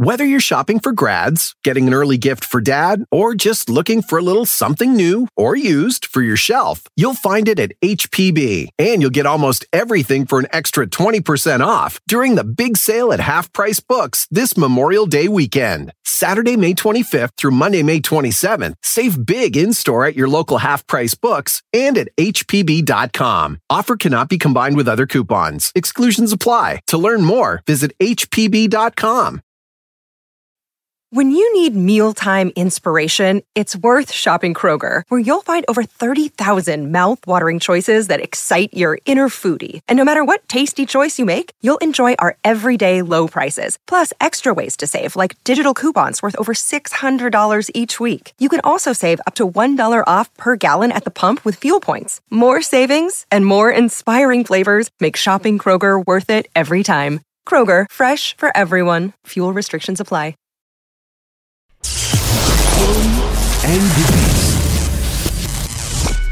Whether you're shopping for grads, getting an early gift for dad, or just looking for a little something new or used for your shelf, you'll find it at HPB. And you'll get almost everything for an extra 20% off during the big sale at Half Price Books this Memorial Day weekend. Saturday, May 25th through Monday, May 27th. Save big in-store at your local Half Price Books and at hpb.com. Offer cannot be combined with other coupons. Exclusions apply. To learn more, visit hpb.com. When you need mealtime inspiration, it's worth shopping Kroger, where you'll find over 30,000 mouth-watering choices that excite your inner foodie. And no matter what tasty choice you make, you'll enjoy our everyday low prices, plus extra ways to save, like digital coupons worth over $600 each week. You can also save up to $1 off per gallon at the pump with fuel points. More savings and more inspiring flavors make shopping Kroger worth it every time. Kroger, fresh for everyone. Fuel restrictions apply. And the Beast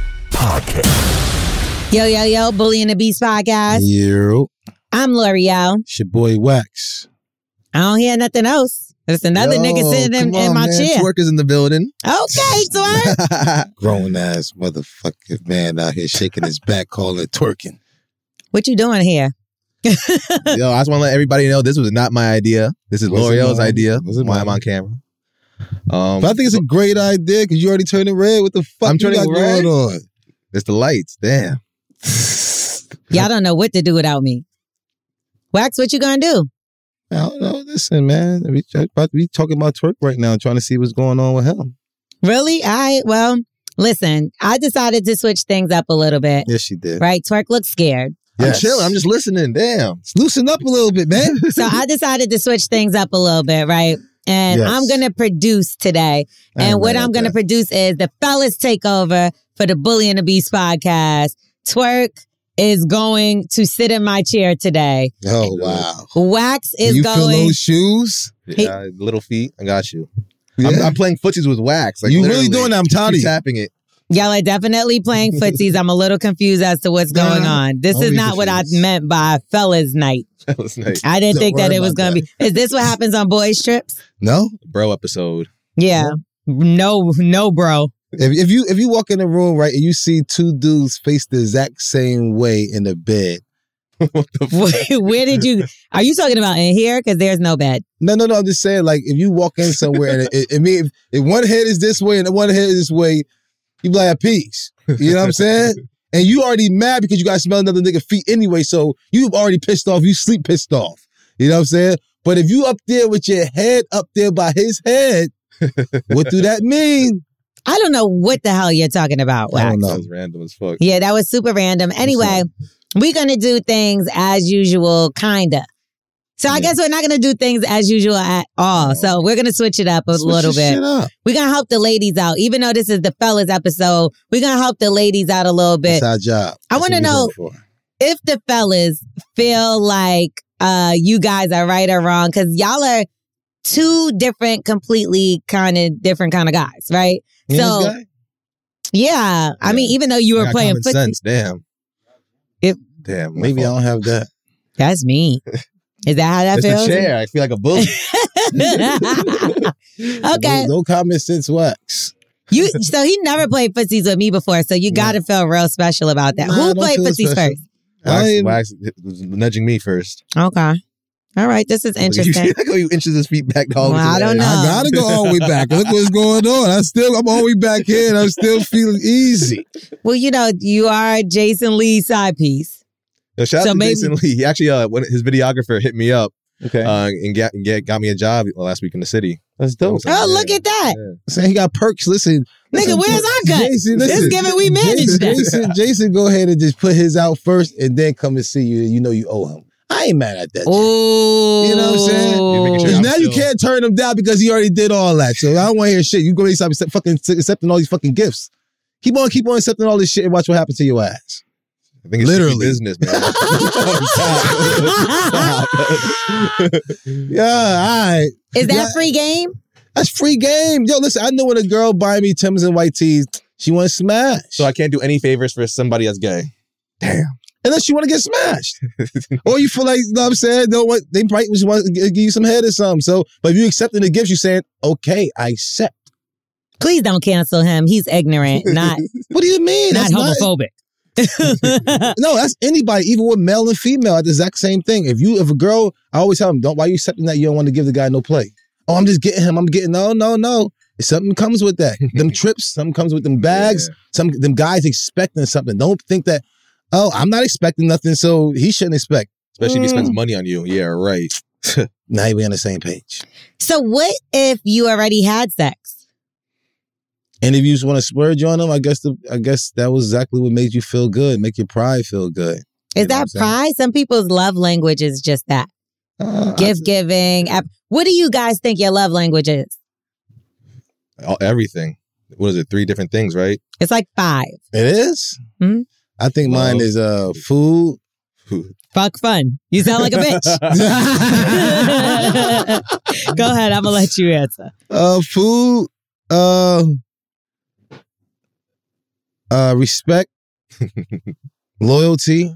Podcast. Yo, Bully and the Beast Podcast. Yo. I'm L'Oreal. It's your boy Wax. I don't hear nothing else. There's another nigga sitting in my chair. Twerk is in the building. Okay, Twerk. Grown ass motherfucking man out here shaking his back, calling it twerking. What you doing here? Yo, I just want to let everybody know this was not my idea. This is L'Oreal's idea. Why I'm on camera. But I think it's a great idea because you already turned it red. What the fuck I'm you got red? going on? It's the lights. Damn. Y'all don't know what to do without me. Wax, what you gonna do? I don't know. Listen, man. We about to be talking about Twerk right now, trying to see what's going on with him. Really? Well, listen, I decided to switch things up a little bit. Yes, she did. Right? Twerk looks scared. I'm chilling. I'm just listening. Damn. Loosen up a little bit, man. So I decided to switch things up a little bit, right? And I'm going to produce today. And what I'm going to produce is the fellas takeover for the Bully and the Beast podcast. Twerk is going to sit in my chair today. Oh, wow. Wax is you going... feel those shoes? Yeah, little feet. I got you. Yeah. I'm playing footsies with Wax. Like, you really doing that? I'm tired of you. Tapping it. Y'all are definitely playing footsies. I'm a little confused as to what's going on. This is not what I meant by fellas night. Fellas night. I didn't think that it was going to be. Is this what happens on boys trips? No. Bro episode. Yeah. No, bro. If you walk in the room, right, and you see two dudes face the exact same way in the bed. Where did you... Are you talking about in here? Because there's no bed. No. I'm just saying, like, if you walk in somewhere and if one head is this way and the one head is this way, you be like, peace. You know what I'm saying? And you already mad because you got to smell another nigga feet anyway, so you've already pissed off. You sleep pissed off. You know what I'm saying? But if you up there with your head up there by his head, what do that mean? I don't know what the hell you're talking about, Wax. I don't know. That was random as fuck. Yeah, that was super random. Anyway, we're going to do things as usual, kind of. So I guess we're not going to do things as usual at all. So we're going to switch it up a little bit. We're going to help the ladies out. Even though this is the fellas episode, we're going to help the ladies out a little bit. That's our job. I want to know if the fellas feel like you guys are right or wrong, because y'all are two different, completely different kind of guys, right? So, yeah. I mean, even though you were playing common sense. Damn. Damn. Maybe I don't have that. That's me. Is that how that it's feels? A chair. I feel like a bully. Okay. No common sense Wax. So he never played footsies with me before, so you got to feel real special about that. Who played footsies first? Wax was nudging me first. Okay. All right. This is interesting. Look how he inches his feet back all the way. I don't know. I gotta go all the way back. Look what's going on. I'm all the way back here and I'm still feeling easy. Well, you are Jason Lee's side piece. Shout out to Jason Lee. He actually, when his videographer hit me up, and got me a job last week in the city. That's dope. Look at that. Yeah. Saying he got perks. Listen, nigga, where's our cut? Jason, this giving we managed that. Jason, go ahead and just put his out first and then come and see you. You know you owe him. I ain't mad at that. Oh, you know what I'm saying? Because now you can't turn him down because he already did all that. So I don't want to hear shit. You go and stop accepting all these fucking gifts. Keep on accepting all this shit and watch what happens to your ass. I think it's literally business, man. Yeah, all right. Is that free game? That's free game. Yo, listen, I know when a girl buy me Timbs and white tees, she wants to smash. So I can't do any favors for somebody that's gay. Damn. unless you want to get smashed. Or you feel like, you know what I'm saying, they might just want to give you some head or something. So, but if you accepting the gifts, you're saying, okay, I accept. Please don't cancel him. He's ignorant, not. What do you mean? Not homophobic. No, that's anybody, even with male and female, the exact same thing. If a girl, I always tell them, why are you accepting that you don't want to give the guy no play? Oh, I'm just getting him. No. Something comes with that. Them trips, something comes with them bags. Them guys expecting something. Don't think that, I'm not expecting nothing, so he shouldn't expect. Especially if he spends money on you. Yeah, right. Now we on the same page. So what if you already had sex? And if you just want to splurge on them, I guess that was exactly what made you feel good, make your pride feel good. Is that pride? Some people's love language is just that. Gift giving. What do you guys think your love language is? Everything. What is it? 3 different things, right? It's like 5. It is? Mm-hmm. I think mine is food. Fuck fun. You sound like a bitch. Go ahead. I'm going to let you answer. Food. Respect, loyalty,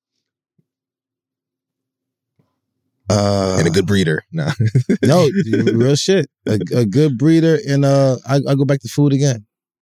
and a good breeder. No, real shit. A good breeder, and I go back to food again.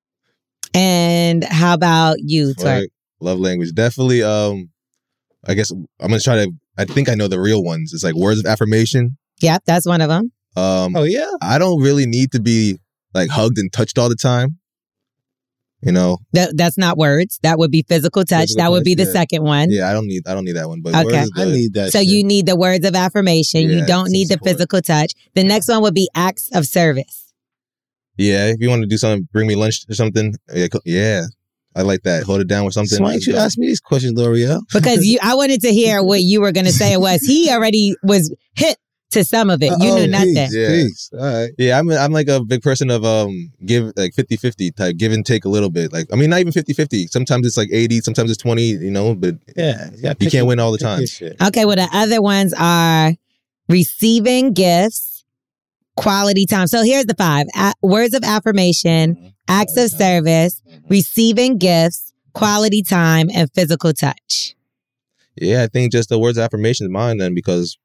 And how about you, Twerk? Love language, definitely. I guess I'm gonna try to. I think I know the real ones. It's like words of affirmation. Yep, that's one of them. Oh yeah. I don't really need to be like hugged and touched all the time. You know, that's not words. That would be physical touch. That would be the second one. Yeah, I don't need that one. But okay, I need that. So you need the words of affirmation. You don't need the physical touch. The next one would be acts of service. Yeah, if you want to do something, bring me lunch or something. Yeah, I like that. Hold it down with something. So why don't you ask me these questions, L'Oreal? Because I wanted to hear what you were going to say. He already was hit to some of it. You knew nothing. Peace. All right. Yeah, I'm like a big person of give like 50-50 type, give and take a little bit. Like, I mean, not even 50-50. Sometimes it's like 80, sometimes it's 20, you know, but you can't win all the time. Okay, well, the other ones are receiving gifts, quality time. So here's the 5. Words of affirmation, acts of service, receiving gifts, quality time, and physical touch. Yeah, I think just the words of affirmation is mine then, because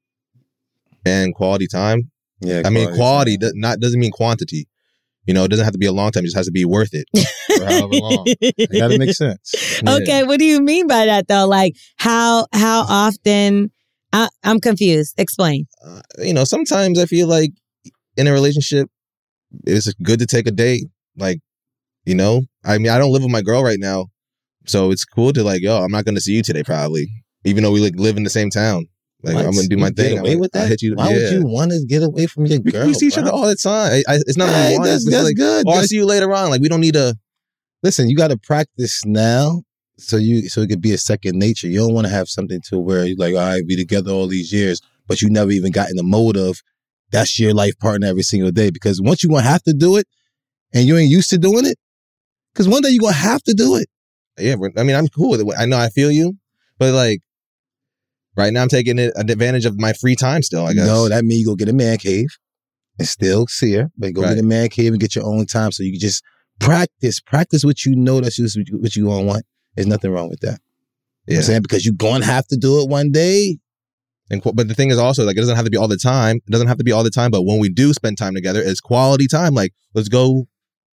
and quality time. Yeah, I mean, quality doesn't mean quantity. You know, it doesn't have to be a long time. It just has to be worth it for however long. It gotta make sense. Okay, Yeah. what do you mean by that though? Like how often? I'm confused. Explain. You know, sometimes I feel like in a relationship, it's good to take a date. Like, you know, I mean, I don't live with my girl right now, so it's cool to like, I'm not going to see you today probably, even though we like live in the same town. Like, I'm gonna do my thing. Get away with that? Hit you. Why would you want to get away from your girl? We see each other all the time. It's not like that's like, good. I'll see you later on. Like, we don't need to. Listen, you got to practice now, so it could be a second nature. You don't want to have something to where you're like, all right, we together all these years, but you never even got in the mode of that's your life partner every single day. Because once you're gonna have to do it, and you ain't used to doing it, because one day you're gonna have to do it. Yeah, I mean, I'm cool with it. I know I feel you, but like. Right now, I'm taking advantage of my free time still, I guess. No, that means you go get a man cave and still see her. But go get a man cave and get your own time so you can just practice. Practice what you know that's just what you're going to want. There's nothing wrong with that. You know what I'm saying? Because you're going to have to do it one day. But the thing is also, like, it doesn't have to be all the time. It doesn't have to be all the time. But when we do spend time together, it's quality time. Like, let's go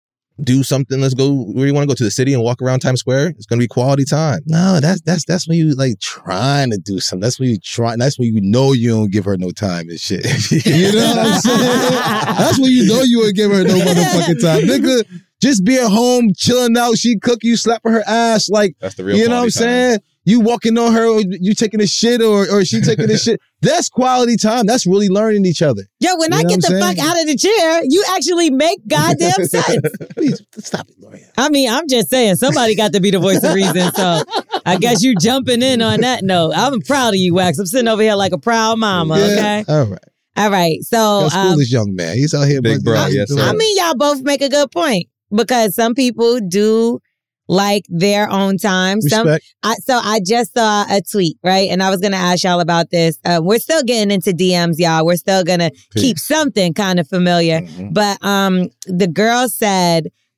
do something. Let's go. Where do you want to go? To the city and walk around Times Square? It's going to be quality time. No, that's when you like trying to do something. That's when you try. That's when you know you don't give her no time and shit. You know what I'm saying? That's when you know you ain't give her no motherfucking time, nigga. Just be at home chilling out. She cook you, slapping her ass. Like, that's the real. You know what I'm saying? You walking on her, or you taking a shit, or she taking a shit. That's quality time. That's really learning each other. Yo, when I get the fuck out of the chair, you actually make goddamn sense. Please stop it, L'Oreal. I mean, I'm just saying, somebody got to be the voice of reason. So I guess you jumping in on that note. I'm proud of you, Wax. I'm sitting over here like a proud mama. Okay. All right. So foolish young man. He's out here, big bro. Yes, sir. I mean, y'all both make a good point because some people do like their own time. Respect. So I just saw a tweet, right? And I was going to ask y'all about this. We're still getting into DMs, y'all. We're still going to keep something kind of familiar. Mm-hmm. But the girl said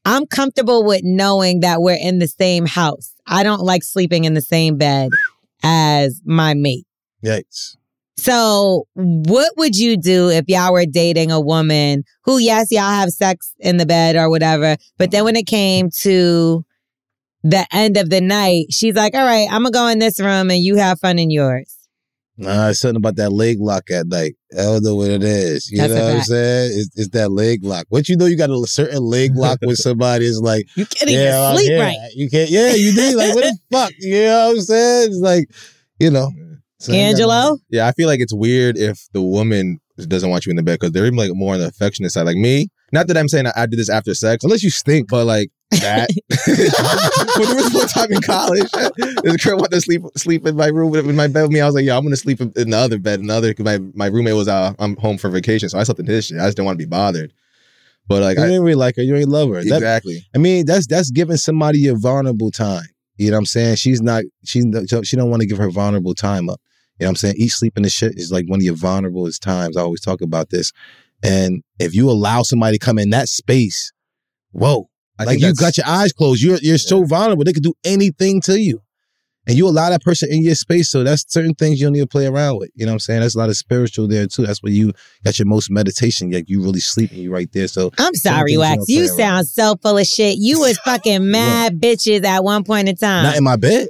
I'm comfortable with knowing that we're in the same house. I don't like sleeping in the same bed as my mate. Yikes. So what would you do if y'all were dating a woman who, yes, y'all have sex in the bed or whatever, but then when it came to the end of the night, she's like, all right, I'm going to go in this room and you have fun in yours. Nah, it's something about that leg lock at night. I don't know what it is. You That's know a what I'm fact. saying? It's that leg lock. Once you know you got a certain leg lock with somebody, it's like, You can't yeah, even sleep yeah, right. You can't, yeah, you did. Like, what the fuck? You know what I'm saying? It's like, you know. So Angelo? Yeah, I feel like it's weird if the woman doesn't want you in the bed because they're even like more on the affectionate side. Like me, not that I'm saying I did this after sex, Unless you stink. but like that. But there was one time in college, this girl wanted to sleep in my room, in my bed with me. I was like, yo, I'm gonna sleep in the other bed, because my roommate was I'm home for vacation, so I slept in his shit. I just didn't want to be bothered. But like, You ain't really like her. You ain't love her. That- exactly. I mean, that's giving somebody your vulnerable time. You know what I'm saying? She don't want to give her vulnerable time up. You know what I'm saying? Eat, sleep, and the shit is like one of your vulnerable times. I always talk about this. And if you allow somebody to come in that space, whoa. I Like think you that's- got your eyes closed. You're so vulnerable. They could do anything to you. And you allow that person in your space. So that's certain things you don't need to play around with. You know what I'm saying? There's a lot of spiritual there too. That's where you got your most meditation. Like you really sleeping. You right there. So I'm sorry, things you Wax. don't play You around sound so full of shit. You was fucking mad bitches at one point in time. not in my bed.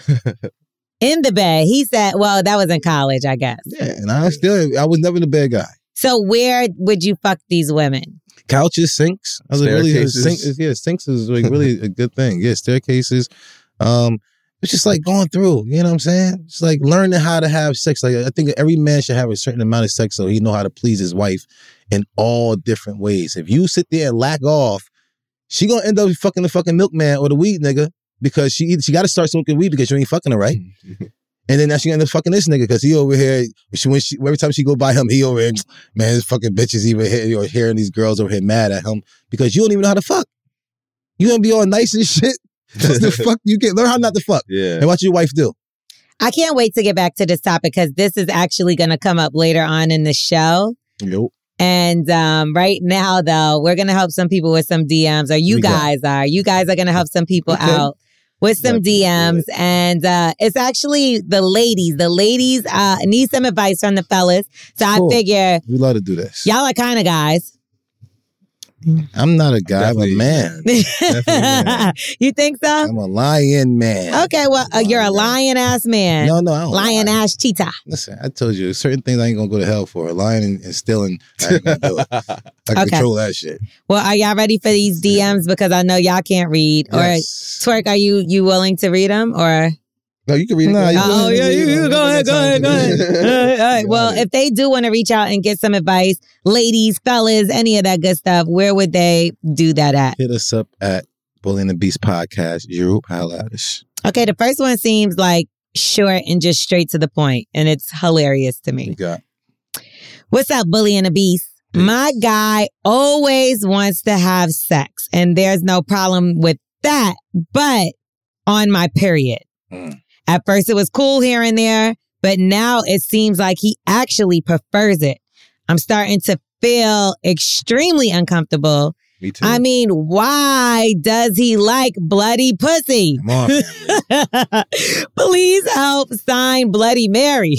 In the bed. He said, well, that was in college, I guess. Yeah. And I was never the bad guy. So where would you fuck these women? Couches, sinks. I was like, really, Staircases. sinks is like really a good thing. Yeah, staircases. It's just like going through. You know what I'm saying? It's like learning how to have sex. Like I think every man should have a certain amount of sex so he know how to please his wife in all different ways. If you sit there and lack off, she gonna end up fucking the fucking milkman or the weed nigga because she got to start smoking weed because you ain't fucking her right. And then now she end up fucking this nigga because he over here. Every time she go by him, he over here. Man, this fucking bitches even here or hearing these girls over here mad at him because you don't even know how to fuck. You gonna be all nice and shit. That's the fuck you can learn how not to fuck. Yeah. And what your wife do? I can't wait to get back to this topic because this is actually going to come up later on in the show. Yo. And right now, though, we're going to help some people with some DMs, or you guys are. You guys are going to help some people out with some DMs. And it's actually the ladies. The ladies need some advice from the fellas. So Cool. I figure We love to do this. y'all are kind of guys. I'm not a guy. I'm a Definitely. man. man. You think so? I'm a lion man. Okay, well, you're a lion ass man. No, I don't. Lion ass cheetah. Listen, I told you, certain things I ain't gonna go to hell for. Lying and stealing, I ain't gonna do it. I can Okay. control that shit. Well, are y'all ready for these DMs? Because I know y'all can't read. Yes. Or Twerk, are you willing to read them? Or No, you can read it. Nah, you oh yeah, you go ahead. All right. Well, Got it. if they do want to reach out and get some advice, ladies, fellas, any of that good stuff, where would they do that at? Hit us up at Bully and the Beast Podcast. Europe, holla at us. Okay, the first one seems like short and just straight to the point, and it's hilarious to We me. got What's up, Bully and the Beast? My guy always wants to have sex, and there's no problem with that, but on my period. At first, it was cool here and there, but now it seems like he actually prefers it. I'm starting to feel extremely uncomfortable. Me too. I mean, why does he like bloody pussy? Come on, family. Please help sign Bloody Mary.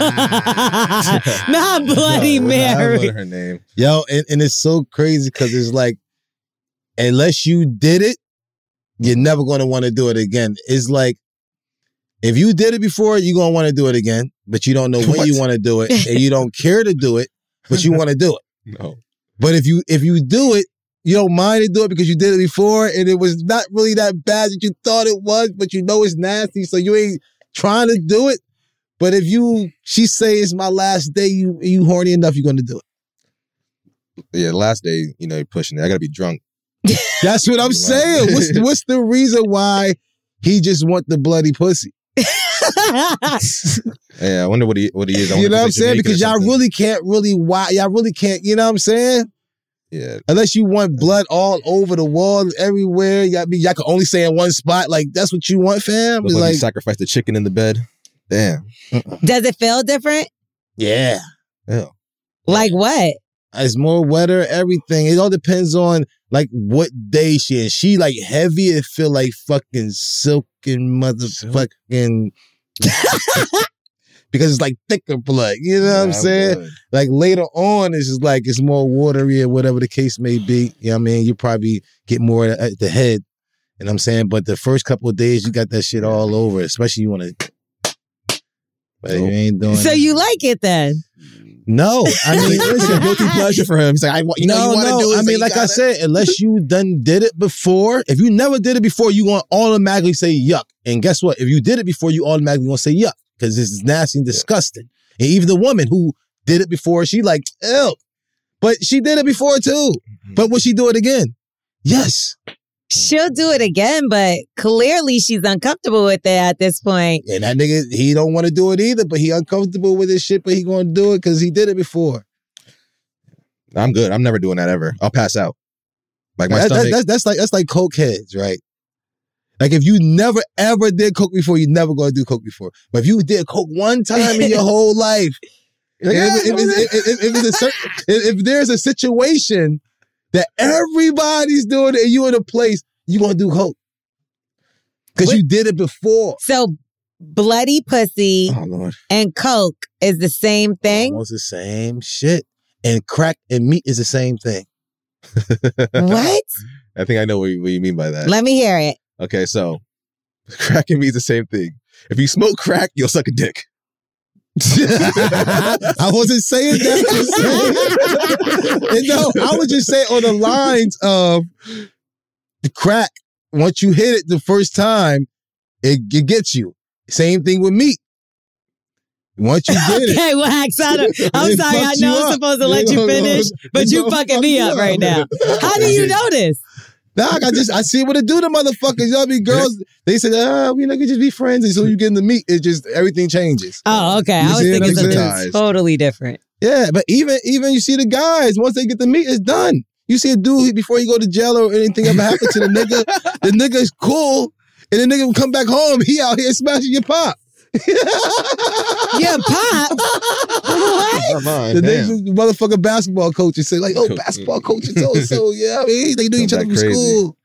Not Bloody No, Mary. that's not her name. Yo, and it's so crazy because it's like, unless you did it, you're never going to want to do it again. It's like, if you did it before, you're going to want to do it again, but you don't know when you want to do it, and you don't care to do it, but you want to do it. No. But if you do it, you don't mind to do it because you did it before, and it was not really that bad that you thought it was, but you know it's nasty, so you ain't trying to do it. But if she say it's my last day, you horny enough, you're going to do it. Yeah, the last day, you're pushing it. I got to be drunk. That's what I'm saying. What's the reason why he just want the bloody pussy? Yeah, I wonder what he is. I You wonder know what if I'm it's saying? Jamaican Because or y'all something. really can't y'all really can't, you know what I'm saying? Yeah. Unless you want blood all over the wall, everywhere. Y'all can only stay in one spot. Like, that's what you want, fam? Looks It's like you like, sacrificed the chicken in the bed. Damn. Does it feel different? yeah. Yeah. Like what? It's more wetter, everything. It all depends on like what day she is. She like heavy, it feel like fucking silken motherfucking because it's like thicker blood. You know what I'm saying? Blood. Like later on, it's just like it's more watery or whatever the case may be. You know what I mean? You probably get more at the head. You know what I'm saying? But the first couple of days, you got that shit all over, especially you want to. But you ain't doing So that. you like it then? No, I mean, It's a guilty pleasure for him. He's like, you want to do it. I mean, like I said, unless you done did it before, if you never did it before, you gonna automatically say yuck. And guess what? If you did it before, you automatically gonna say yuck because this is nasty and disgusting. And even the woman who did it before, she like, ew. But she did it before too. But would she do it again? Yes. She'll do it again, but clearly she's uncomfortable with it at this point. And that nigga, he don't want to do it either, but he uncomfortable with his shit, but he gonna do it because he did it before. I'm good. I'm never doing that ever. I'll pass out. Like my stomach. That's like coke heads, right? Like if you never ever did coke before, you never gonna do coke before. But if you did coke one time in your whole life, if there's a situation that everybody's doing it and you in a place, you gonna do coke. Because you did it before. So bloody pussy Oh, Lord. and coke is the same thing? Almost the same shit. And crack and meat is the same thing. What? I think I know what you mean by that. Let me hear it. Okay, so crack and meat is the same thing. If you smoke crack, you'll suck a dick. I wasn't saying that. No, I was just saying on the lines of the crack. Once you hit it the first time, it gets you. Same thing with meat. Once you did it. Okay, Wax. I'm sorry. I know I'm supposed to let you finish, but you fucking me up right now. How do you know this? Dog, I see what it do to motherfuckers. You know what I mean? Girls, they said, we can just be friends. And so you get in the meat, it just, everything changes. Oh, okay. You I was see what thinking I'm something saying? totally different. Yeah, but even you see the guys, once they get the meat, it's done. You see a dude before he go to jail or anything ever happen to the nigga is cool, and the nigga will come back home, he out here smashing your pop. Yeah, pop. What? The niggas, motherfucking basketball coaches say like, basketball coaches so yeah, I mean, they do each other from school.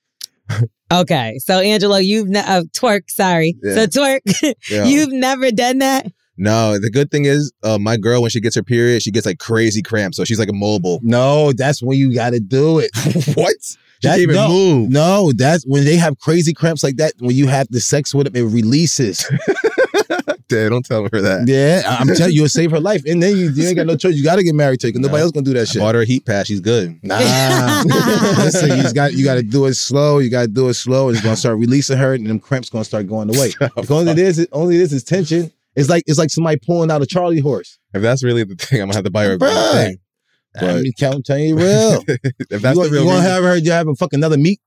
Okay, so Angelo, you've twerk. Sorry, Yeah. so twerk. Yeah. You've never done that. No, the good thing is, my girl, when she gets her period, she gets like crazy cramps. So she's like immobile. No, that's when you got to do it. What? She can't even move. No, that's when they have crazy cramps like that. When you have the sex with them, it releases. Dad, don't tell her that. Yeah, I'm telling you, you'll save her life. And then you ain't got no choice. You got to get married to her because nobody else going to do that shit. I bought her a heat pad. She's good. Nah. Listen, you got to do it slow. You got to do it slow. And it's going to start releasing her and them cramps going to start going away. The only it is tension. It's like somebody pulling out a Charlie horse. If that's really the thing, I'm going to have to buy her a Bruh. thing. I mean, I'm telling you real. If that's the real you want to reason, have her, you have a fucking another meat?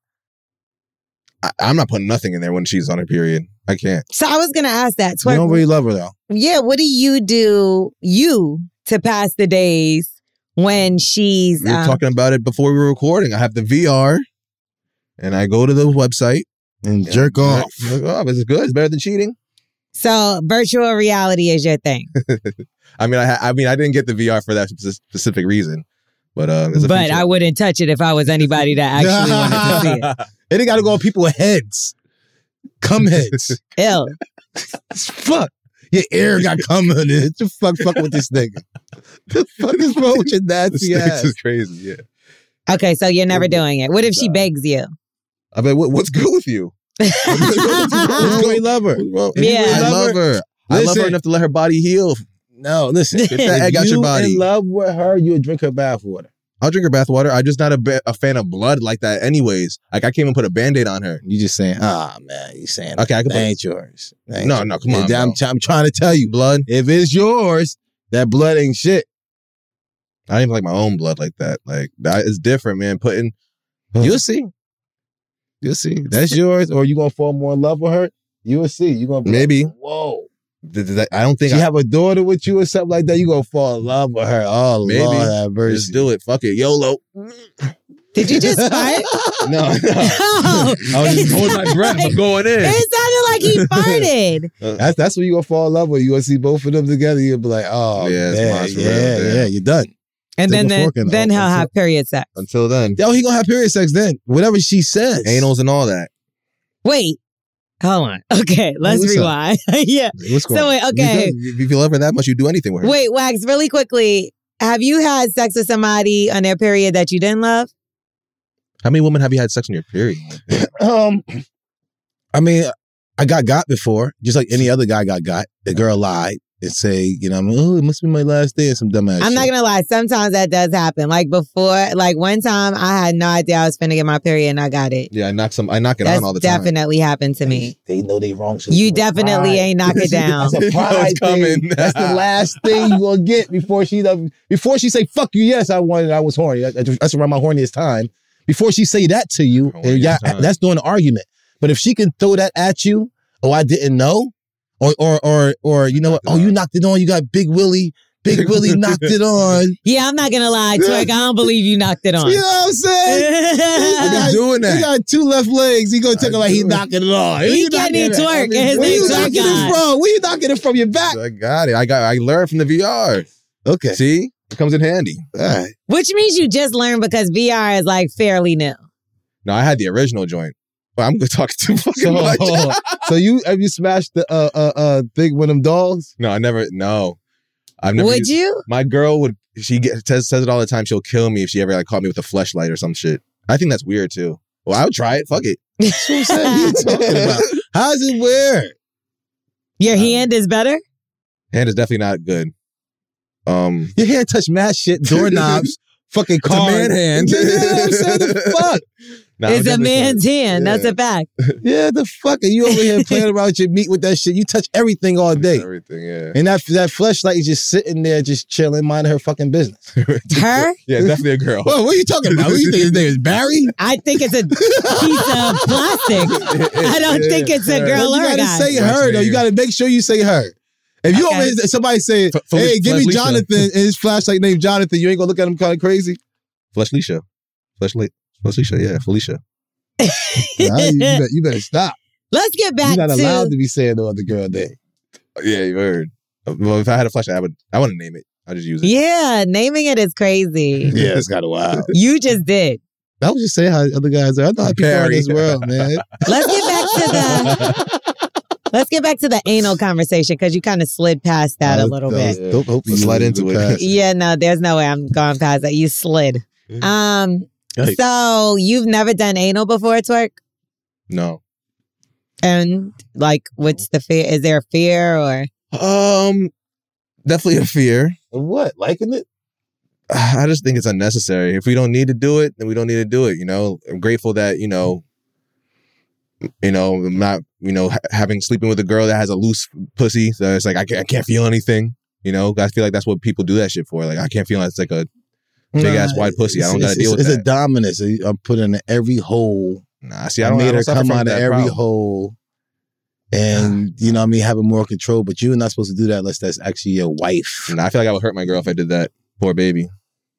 I'm not putting nothing in there when she's on her period. I can't. So I was gonna ask that. You Twerk. don't really love her though. Yeah, what do you do to pass the days when she's We were talking about it before we were recording. I have the VR, and I go to the website And jerk off. Jerk off. It's good. It's better than cheating. so virtual reality is your thing. I mean, I didn't get the VR for that specific reason, but there's a But feature. I wouldn't touch it if I was anybody that actually wanted to see it. And they got to go on people's heads. Cum heads. Ew. Fuck. Your ear got cum in it. The fuck with this nigga. The fuck is wrong with your nasty This ass? is crazy. Yeah. Okay, so you're never doing it. What if she begs you? I mean, what's good with you? You really love her. Yeah. I love her. I love her Listen. enough to let her body heal. No, listen. Get that egg out your body. If you in love with her, you would drink her bathwater. I'll drink her bathwater. I'm just not a fan of blood like that anyways. Like, I can't even put a Band-Aid on her. You just saying, man, you saying, Okay, I can that put- ain't yours. That ain't No, yours. no, come on, I'm bro. trying to tell you, Blood. if it's yours, that blood ain't shit. I don't even like my own blood like that. Like, that is different, man. You'll see. You'll see. That's yours, or you gonna fall more in love with her? You will see. You gonna be Maybe. like, whoa. I don't think She have a daughter with you or something like that. You gonna fall in love with her? Oh, Maybe. Lord have mercy. Just do it. Fuck it. YOLO. Did you just fart? No. Oh, I was just holding my breath. I'm going in. it sounded like he farted. That's when you gonna fall in love with. You gonna see both of them together. You'll be like, oh Yeah, it's man, monster, yeah. yeah, you're done. And Stick a then fork in it. he'll have period sex. Until then, Yo, he gonna have period sex then. Whatever she says. anals and all that. Wait, hold on. Okay, let's what's up? rewind. Yeah. What's going So on? wait, okay. If you love her that much, you do anything with her. Wait, Wax, really quickly. Have you had sex with somebody on their period that you didn't love? How many women have you had sex on your period? I mean, I got before, just like any other guy got. The girl lied and say, oh, it must be my last day or some dumbass I'm not shit. gonna lie. Sometimes that does happen. Like before, like one time, I had no idea I was finna get my period, and I got it. Yeah, I knock it That's on all the time. definitely happened to me. They know they wrong. So You it's a definitely pride. ain't knock it down. That's a That pride was coming. thing. That's the last thing you gonna get before she say fuck you. Yes, I wanted. I was horny. That's around my horniest time. Before she say that to you, Horniest time. that's doing an argument. But if she can throw that at you, oh, I didn't know, or you know what? Oh, you knocked it on. You got Big Willie. Big Willie knocked it on. Yeah, I'm not gonna lie, Twerk. I don't believe you knocked it on. You know what I'm saying? I've been doing that. He got two left legs. He gonna take it like he knocking it on. He can't even twerk, and his Where you name's knocking Twerk it from? Where you knocking it from? Your back? I got it. I learned from the VR. Okay. See? It comes in handy. All right. Which means you just learned because VR is like fairly new. No, I had the original joint. Well, I'm going to talk too fucking much. So have you smashed the thing with them dolls? No, I've never Would you? My girl would, says it all the time. She'll kill me if she ever like caught me with a fleshlight or some shit. I think that's weird too. Well, I would try it. Fuck it. That's what I'm saying. What are you talking about? How's it weird? Your hand is better? Hand is definitely not good. Your hand touch mad shit, doorknobs, fucking It's a cars. man hand. You know what I'm saying? The fuck? Nah, It's I'm a definitely man's saying- hand. That's Yeah. a fact. Yeah, the fuck are you over here playing around with your meat with that shit? You touch everything all day. Everything, yeah. And that fleshlight is just sitting there, just chilling, minding her fucking business. Her? Yeah, definitely a girl. Well, what are you talking about? What do you think his name is Barry? I think it's a piece of plastic. I don't think it's a girl You or a gotta guy. say her though. You gotta make sure you say her. If you Okay. over here, somebody say, "Hey, give me Felicia. Jonathan," and his flashlight named Jonathan, you ain't gonna look at him kind of crazy. Fleshlicia. Fleshlicia, yeah, Felicia. You better stop. Let's get back You're not to allowed to be saying no other girl name. Yeah, you heard. Well, if I had a fleshlight, I wouldn't name it. I'd just use it. Yeah, naming it is crazy. Yeah, it's kind of wild. You just did. I was just saying how other guys are. I know how people are in this world, man. Let's get back to the anal conversation because you kind of slid past that a little bit. Don't hope you Slide into it. past Yeah, no, there's no way I'm going past that. You slid. Yikes. So you've never done anal before, Twerk? No. And like, what's the fear? Is there a fear or? Definitely a fear. What? Liking it? I just think it's unnecessary. If we don't need to do it, then we don't need to do it. You know, I'm grateful that I'm not having sleeping with a girl that has a loose pussy. So it's like I can't feel anything. You know, I feel like that's what people do that shit for. Like I can't feel it's like a big ass wide pussy. I don't got to deal with It's that. a dominance. I'm putting in every hole. Nah, see, I don't made her suffer come from out of that every problem. hole. And, you know what I mean, having more control. But you're not supposed to do that unless that's actually your wife. Nah, I feel like I would hurt my girl if I did that. Poor baby.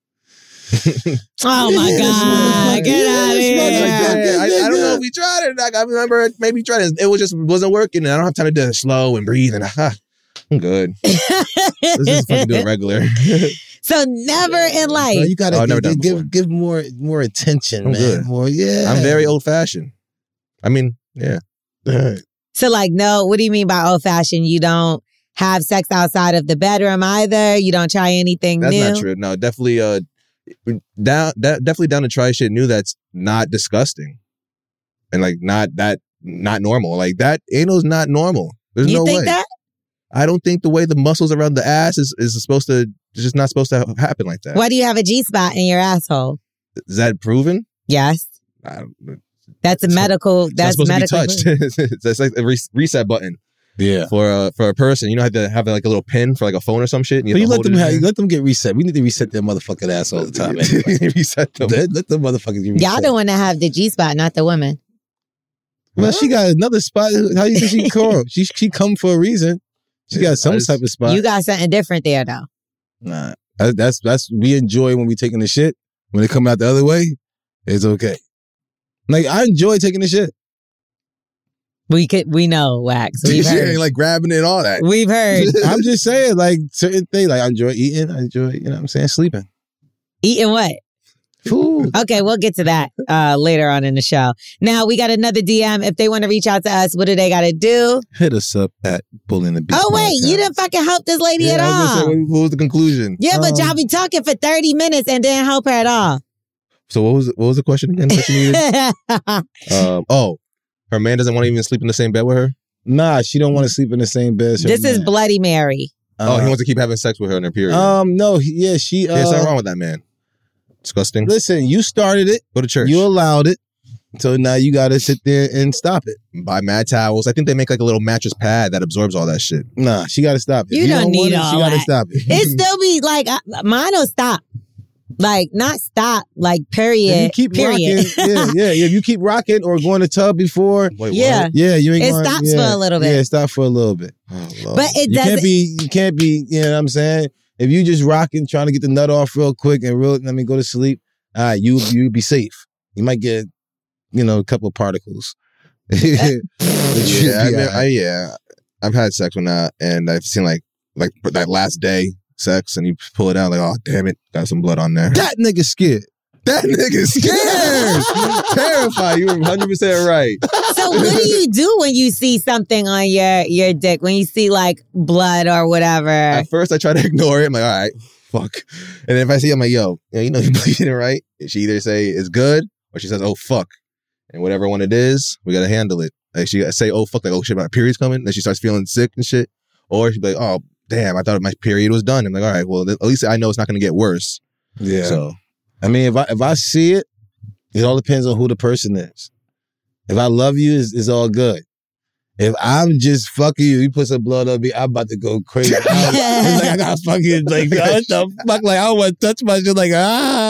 Oh my God! Get out of here! I don't know if we tried it. Like, I remember maybe tried it. It wasn't working, and I don't have time to do it slow and breathe. And I'm good. Let's just fucking do it regular. So never in life. No, you gotta Oh, I've never done it before. give more attention, I'm man. good. More, yeah. I'm very old fashioned. I mean, yeah. So like, no. What do you mean by old fashioned? You don't have sex outside of the bedroom either. You don't try anything That's new. not true. No, definitely. Definitely down to try shit new that's not disgusting, and like not normal. Like that anal's not normal. There's You no think way. that? I don't think the way the muscles around the ass is supposed to. It's just not supposed to happen like that. Why do you have a G spot in your asshole? Is that proven? Yes, that's a It's medical. It's not That's supposed medical. to be touched. It's like a reset button Yeah. for a person. You know how to have like a little pin for like a phone or some shit. And So you have to let hold them it in let them get reset. We need to reset their motherfucking ass all the time. Anyway. reset them. Let them motherfuckers get reset. Y'all the one that have the G spot, not the women. Well, she got another spot. How you think she come? She come for a reason. She got some type of spot. You got something different there though. Nah, that's we enjoy when we taking the shit. When it come out the other way, it's okay. Like I enjoy taking the shit. We know, Wax. We've She heard. ain't like grabbing it and all that. We've heard. I'm just saying, like certain things. Like I enjoy eating. I enjoy, you know what I'm saying, sleeping. Eating what? Food. Okay, we'll get to that later on in the show. Now, we got another DM. If they want to reach out to us, what do they got to do? Hit us up at Bullying the Beast. Oh, wait, you didn't fucking help this lady at all. What was the conclusion? Yeah, but y'all be talking for 30 minutes and didn't help her at all. So what was the question again? That she needed? Her man doesn't want to even sleep in the same bed with her? Nah, she don't want to sleep in the same bed as her This is man. Bloody Mary. He wants to keep having sex with her in her period. No, she. There's something wrong with that man. Disgusting. Listen, you started it. Go to church. You allowed it. So now you got to sit there and stop it. Buy mad towels. I think they make like a little mattress pad that absorbs all that shit. Nah, she got to stop it. You If don't need want it, all She got to that. stop it. It still be like, mine will stop. Like, not stop, like, period. If you keep period. rocking, yeah. If you keep rocking or going to tub before, Wait, Yeah. what? yeah, you ain't It going. stops for a little bit. Yeah, it stops for a little bit. Oh, Lord. But it You doesn't. can't be. You know what I'm saying? If you just rocking, trying to get the nut off real quick and go to sleep. You be safe. You might get, a couple of particles. But you'll be all right. I've had sex with that, and I've seen like that last day sex, and you pull it out like, oh damn it, got some blood on there. That nigga scared. That nigga's scared, terrified. You were 100% right. So what do you do when you see something on your dick? When you see like blood or whatever? At first, I try to ignore it. I'm like, all right, fuck. And then if I see, I'm like, yo, you know you're bleeding, right? She either say it's good or she says, oh fuck. And whatever one it is, we gotta handle it. Like she say, oh fuck, like oh shit, my period's coming. Then she starts feeling sick and shit. Or she'd be like, oh damn, I thought my period was done. I'm like, all right, well at least I know it's not gonna get worse. Yeah. So I mean, if I see it, it all depends on who the person is. If I love you, it's all good. If I'm just fucking you put some blood on me, I'm about to go crazy. It's like I got fucking like what the fuck? Like I don't want to touch my shit. Like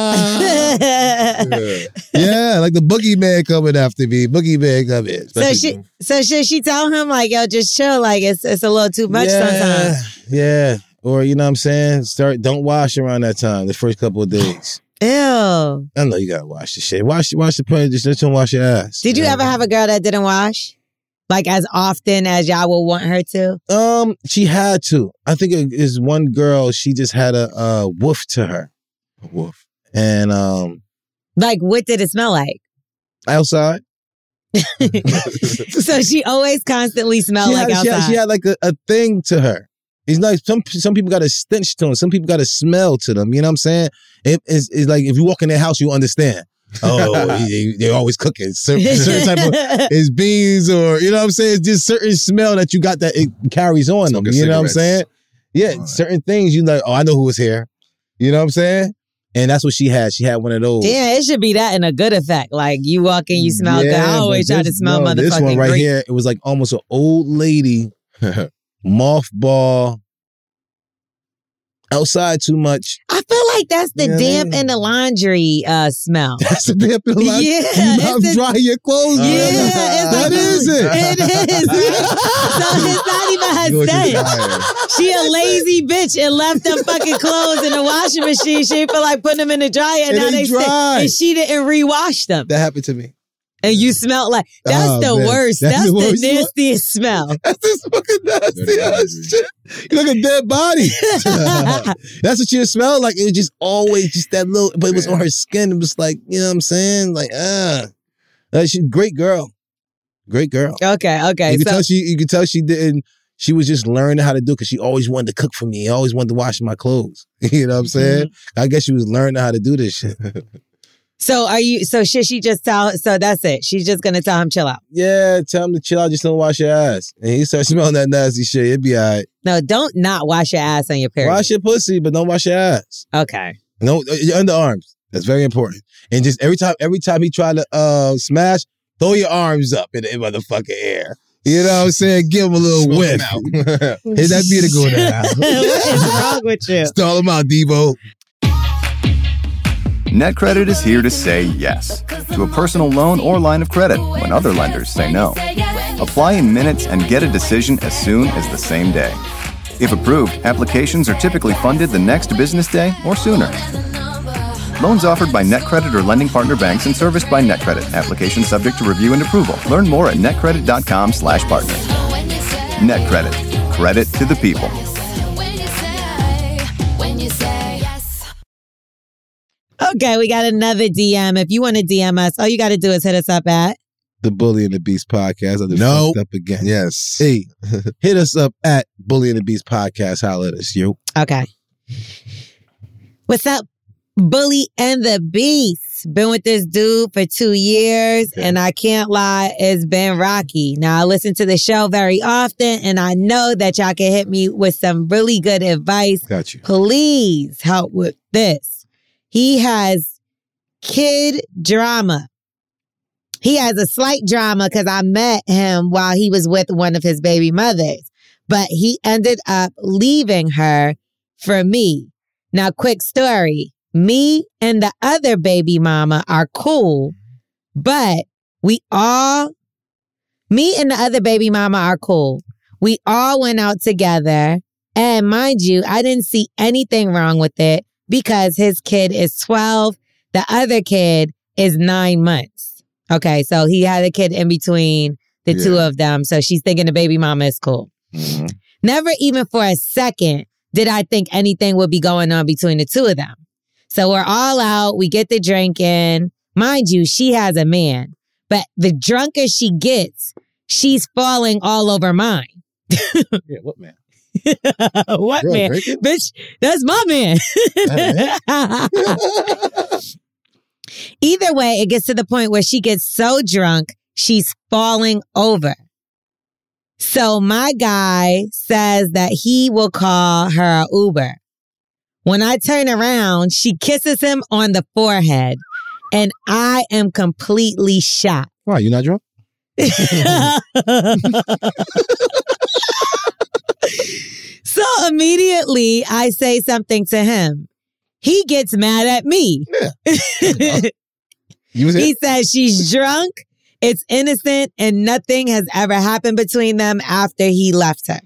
yeah, like the boogeyman coming after me. Boogeyman coming. So should she tell him like, yo, just chill? Like it's a little too much sometimes. Yeah. Or you know what I'm saying? Don't wash around that time, the first couple of days. Ew. I know you gotta wash the shit. Wash the plate, just don't wash your ass. Did you ever have a girl that didn't wash? Like as often as y'all would want her to? She had to. I think it is one girl, she just had a woof to her. a woof. And Like what did it smell like? outside. So she always constantly smelled like outside. She had like a thing to her. It's like some people got a stench to them. Some people got a smell to them. You know what I'm saying? It's like if you walk in their house, you understand. Oh, they're always cooking. Certain type of it's beans or, you know what I'm saying? It's just certain smell that you got that it carries on them. You know what I'm saying? Yeah, certain things you like, oh, I know who was here. You know what I'm saying? And that's what she had. She had one of those. Yeah, it should be that in a good effect. Like you walk in, you smell good. I always try to smell motherfucking This one right great. here, it was like almost an old lady, mothball, outside too much. I feel like that's the Yeah, damp man. in the laundry smell. That's the damn thing. Like, Yeah, you not it's dry your clothes. Yeah, it's That like- is it. It is. So it's not even her scent. She a lazy bitch and left them fucking clothes in the washing machine. She didn't feel like putting them in the dryer, and It now ain't they stink. dry. And she didn't rewash them. That happened to me. And you smelled like that's Oh, the man. worst. That's That's the the worst one? nastiest smell. That's this fucking nasty ass shit. You like a dead body. That's what she smelled like. It was just always just that little, but it was on her skin. It was like, you know what I'm saying? Like, she's a great girl. Great girl. Okay. You could tell she didn't. She was just learning how to do it because she always wanted to cook for me. Always wanted to wash my clothes. You know what I'm saying? I guess she was learning how to do this shit. So should she just tell? So that's it. She's just gonna tell him chill out. Yeah, tell him to chill out. Just don't wash your ass. And he starts smelling that nasty shit. It'd be all right. No, don't not wash your ass on your period. Wash your pussy, but don't wash your ass. Okay. No, your underarms. That's very important. And just every time he tried to smash, throw your arms up in the motherfucking air. You know what I'm saying? Give him a little whiff. Hey, that be the go down. What is wrong with you? Stall him out, Devo. NetCredit is here to say yes to a personal loan or line of credit when other lenders say no. Apply in minutes and get a decision as soon as the same day. If approved, applications are typically funded the next business day or sooner. Loans offered by NetCredit or lending partner banks and serviced by NetCredit. Application subject to review and approval. Learn more at netcredit.com/partner. NetCredit. Credit to the people. Okay, we got another DM. If you want to DM us, all you got to do is hit us up at The Bully and the Beast podcast. No. Up again. Yes. Hey, hit us up at Bully and the Beast podcast. Holla at us, yo. Okay. What's up, Bully and the Beast? Been with this dude for 2 years, and I can't lie, it's been rocky. Now, I listen to the show very often, and I know that y'all can hit me with some really good advice. Got you. Please help with this. He has kid drama. He has a slight drama because I met him while he was with one of his baby mothers, but he ended up leaving her for me. Now, quick story. Me and the other baby mama are cool, but me and the other baby mama are cool. We all went out together, and mind you, I didn't see anything wrong with it because his kid is 12. The other kid is 9 months. Okay, so he had a kid in between the two of them, so she's thinking the baby mama is cool. Mm-hmm. Never even for a second did I think anything would be going on between the two of them. So we're all out. We get the drinking. Mind you, she has a man. But the drunker she gets, she's falling all over mine. Yeah, what man? What Girl, man? drinking? Bitch, that's my man. Either way, it gets to the point where she gets so drunk, she's falling over. So my guy says that he will call her Uber. When I turn around, she kisses him on the forehead, and I am completely shocked. Why, you not drunk? So immediately, I say something to him. He gets mad at me. Yeah. He says she's drunk, it's innocent, and nothing has ever happened between them after he left her.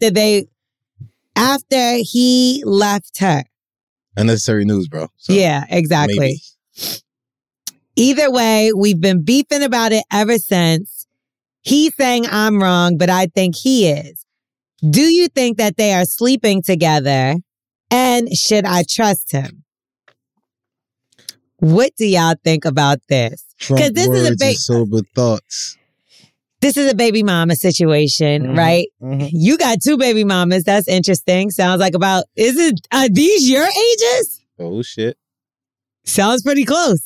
After he left her. Unnecessary news, bro. So Yeah, exactly. maybe. Either way, we've been beefing about it ever since. He's saying I'm wrong, but I think he is. Do you think that they are sleeping together? And should I trust him? What do y'all think about this? Trump this is a words and sober thoughts. This is a baby mama situation, right? Mm-hmm. You got 2 baby mamas. That's interesting. Sounds like are these your ages? Oh, shit. Sounds pretty close.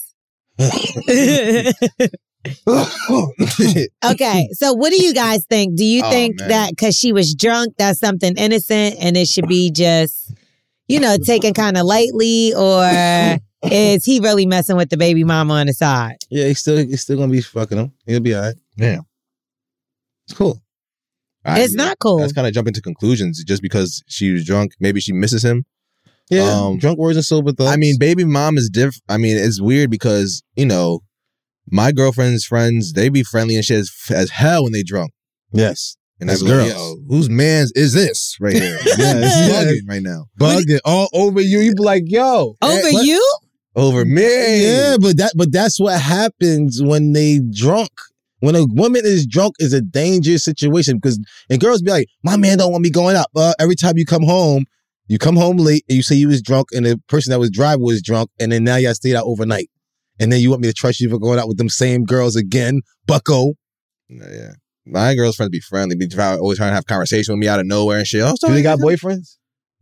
Okay, so what do you guys think? Do you think that because she was drunk, that's something innocent and it should be just, taken kind of lightly, or is he really messing with the baby mama on the side? Yeah, he's still gonna be fucking him. He'll be all right. Yeah. It's cool. It's not cool. That's kind of jumping to conclusions just because she was drunk. Maybe she misses him. Yeah, drunk words and sober thoughts. I mean, baby mom is different. I mean, it's weird because, my girlfriend's friends, they be friendly and shit as hell when they drunk. Yes. And As that's girls. girls. Yo, whose man's is this right here? Yeah, This is yeah. bugging right now. Bugging all over you. You be like, yo. Over but- you? Over me. Yeah, but that's what happens when they drunk. When a woman is drunk, is a dangerous situation and girls be like, my man don't want me going out. Every time you come home late and you say you was drunk and the person that was driving was drunk, and then now y'all stayed out overnight. And then you want me to trust you for going out with them same girls again, bucko. Yeah. My girlfriends be friendly, always trying to have conversation with me out of nowhere and shit. Do they got boyfriends?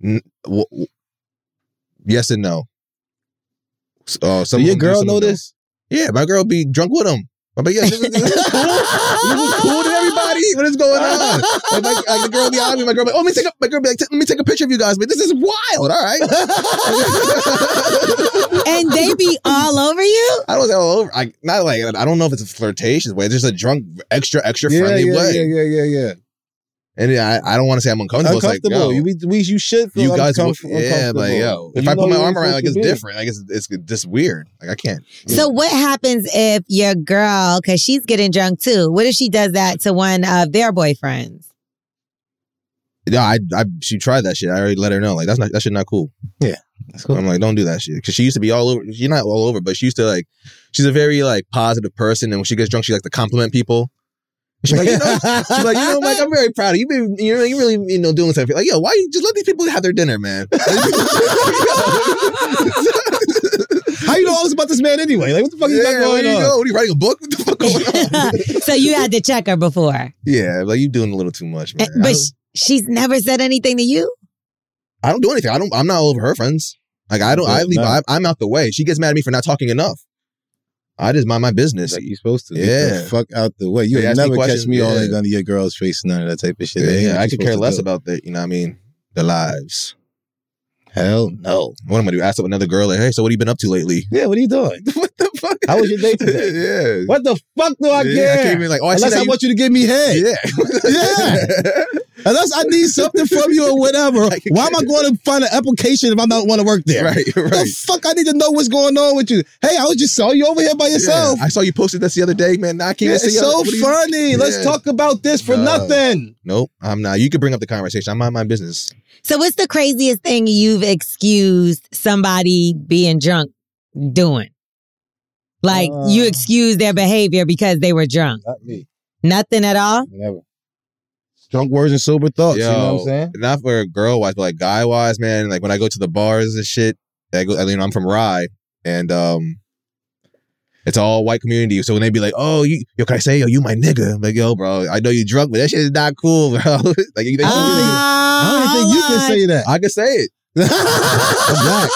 Yes and no. So your girl know this? Yeah, my girl be drunk with him. I'm like, yeah, this is cool to everybody. What is going on? Like the girl be on me. My girl be like, my girl be like, let me take a picture of you guys. But this is wild. All right. And they be all over you? I don't say all over. I don't know if it's a flirtatious way. It's just a drunk, extra friendly way. Yeah. And I don't want to say I'm uncomfortable. It's like, yo, you should feel you guys, uncomfortable. yeah, like, yo, if I put my arm around, like, it's different. Like, it's just weird. Like, I can't. So what happens if your girl, because she's getting drunk too, what if she does that to one of their boyfriends? Yeah, she tried that shit. I already let her know. Like, that shit not cool. Yeah, that's cool. I'm like, don't do that shit. Because she used to be all over. She's not all over, but she used to she's a very positive person. And when she gets drunk, she likes to compliment people. She's like, Mike, I'm very proud of you. You really doing something. Like, yo, why you just let these people have their dinner, man? How you know all this about this man anyway? Like, what the fuck you got going on? What are you writing a book? What the fuck going on? So you had to check her before. Yeah, like you doing a little too much, man. But she's never said anything to you? I don't do anything. I'm not all over her friends. Like I'm out the way. She gets mad at me for not talking enough. I just mind my business. Like you supposed to. Yeah. Get the fuck out the way. You never catch me all like under your girl's face and none of that type of shit. Yeah, I could care less about that. You know what I mean? Their lives. Hell no. What am I gonna do? Ask up another girl like, hey, so what have you been up to lately? Yeah, what are you doing? What the fuck? How was your day today? Yeah. What the fuck do I care? I can't be like, unless I want you to give me head. Yeah. Unless I need something from you or whatever. Why am I going to find an application if I don't want to work there? Right. The fuck I need to know what's going on with you. Hey, I saw you over here by yourself. Yeah. I saw you posted this the other day, man. Now I can't see it's so funny. Let's talk about this for nothing. Nope, I'm not. You can bring up the conversation. I mind my business. So what's the craziest thing you've excused somebody being drunk doing? Like you excused their behavior because they were drunk. Not me. Nothing at all? Never. Drunk words and sober thoughts, you know what I'm saying? Not for girl wise, but like guy wise, man. Like when I go to the bars and shit, I'm from Rye, and it's all white community. So when they be like, "Oh, can I say, you my nigga?" I'm like, yo, bro, I know you drunk, but that shit is not cool, bro. Like, I don't even think you can say that. I can say it. I'm black.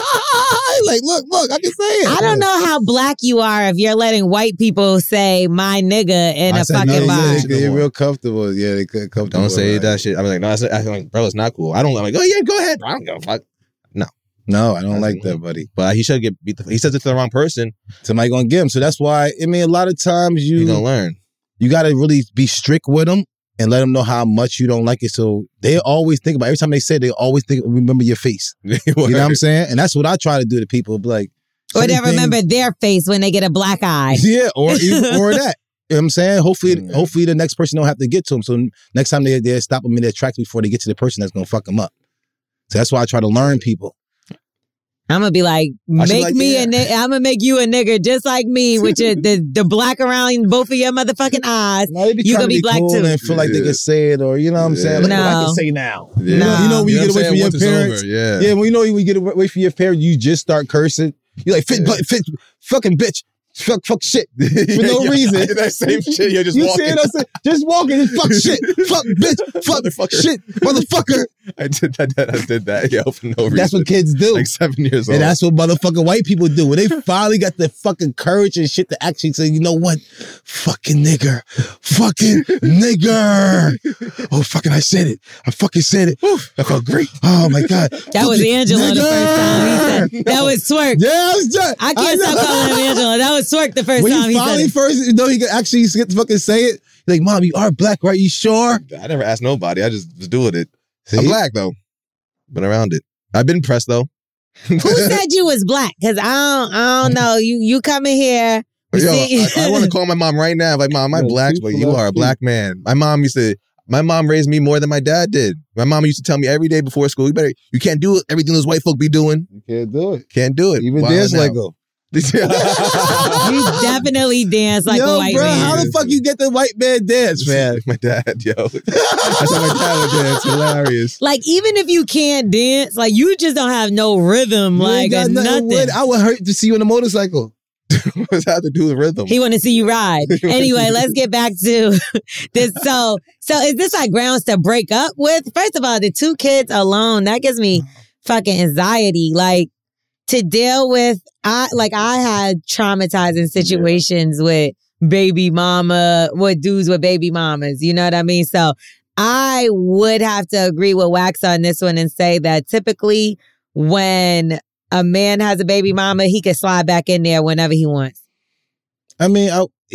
Like, look, I can say it. I don't know how black you are if you're letting white people say my nigga in a fucking bar. They're real comfortable. Yeah, they comfortable. Don't say that shit. I'm like, no, I'm like, bro, it's not cool. I'm like, oh yeah, go ahead, bro. I don't give a fuck. No, I don't like that, buddy. But he should get beat. He says it to the wrong person. Somebody gonna get him. So that's why, I mean, a lot of times you gonna learn. You gotta really be strict with them and let them know how much you don't like it. So they always think about, every time they say it, they always remember your face. You know what I'm saying? And that's what I try to do to people. Like, or they remember their face when they get a black eye. Yeah, or that. You know what I'm saying? Hopefully the next person don't have to get to them. So next time they stop them in their tracks before they get to the person that's gonna fuck them up. So that's why I try to learn people. I'm gonna be like, I'm gonna make you a nigga just like me, which is the black around both of your motherfucking eyes. No, you gonna be black cool too. And feel like they can say it, or you know what I'm saying? Look what I can say now. Yeah. You know when you get away from your parents. Yeah, when you get away from your parents, you just start cursing. You're like, fit, fucking bitch. Fuck shit for no reason. That same shit. You're just walking. You see what I'm saying? Just walking. Fuck shit. Fuck bitch. Fuck shit. Motherfucker. I did that. Yeah, for no reason. That's what kids do. Like 7 years old. And that's what motherfucking white people do. When they finally got the fucking courage and shit to actually say, you know what? Fucking nigger. Fucking nigger. Oh, fucking I said it. I fucking said it. That felt great. Oh my God. That was Angela the first time he said. That was Twerk. Yeah, I can't stop calling him Angela. That was Twerk the first time he said it. You know, he could actually get to fucking say it. Like, Mom, you are black, right? You sure? I never asked nobody. I just was doing it. See? I'm black, though. Been around it. I've been impressed, though. Who said you was black? Because I don't know. You coming here. I want to call my mom right now. Like, Mom, I'm black, but you are a black man. My mom raised me more than my dad did. My mom used to tell me every day before school, you can't do everything those white folk be doing. You can't do it. Can't do it. Even dance Lego. You definitely dance like a white man. How the fuck you get the white man dance, man? My dad, yo. That's how my dad would dance. Hilarious. Like, even if you can't dance, like, you just don't have no rhythm, like nothing. I would hurt to see you on a motorcycle. What's that to do with rhythm? He want to see you ride. Anyway, let's get back to this. So is this like grounds to break up with? First of all, the 2 kids alone, that gives me fucking anxiety. Like, to deal with, I had traumatizing situations with baby mama, with dudes with baby mamas. You know what I mean? So I would have to agree with Wax on this one and say that typically when a man has a baby mama, he can slide back in there whenever he wants. I mean,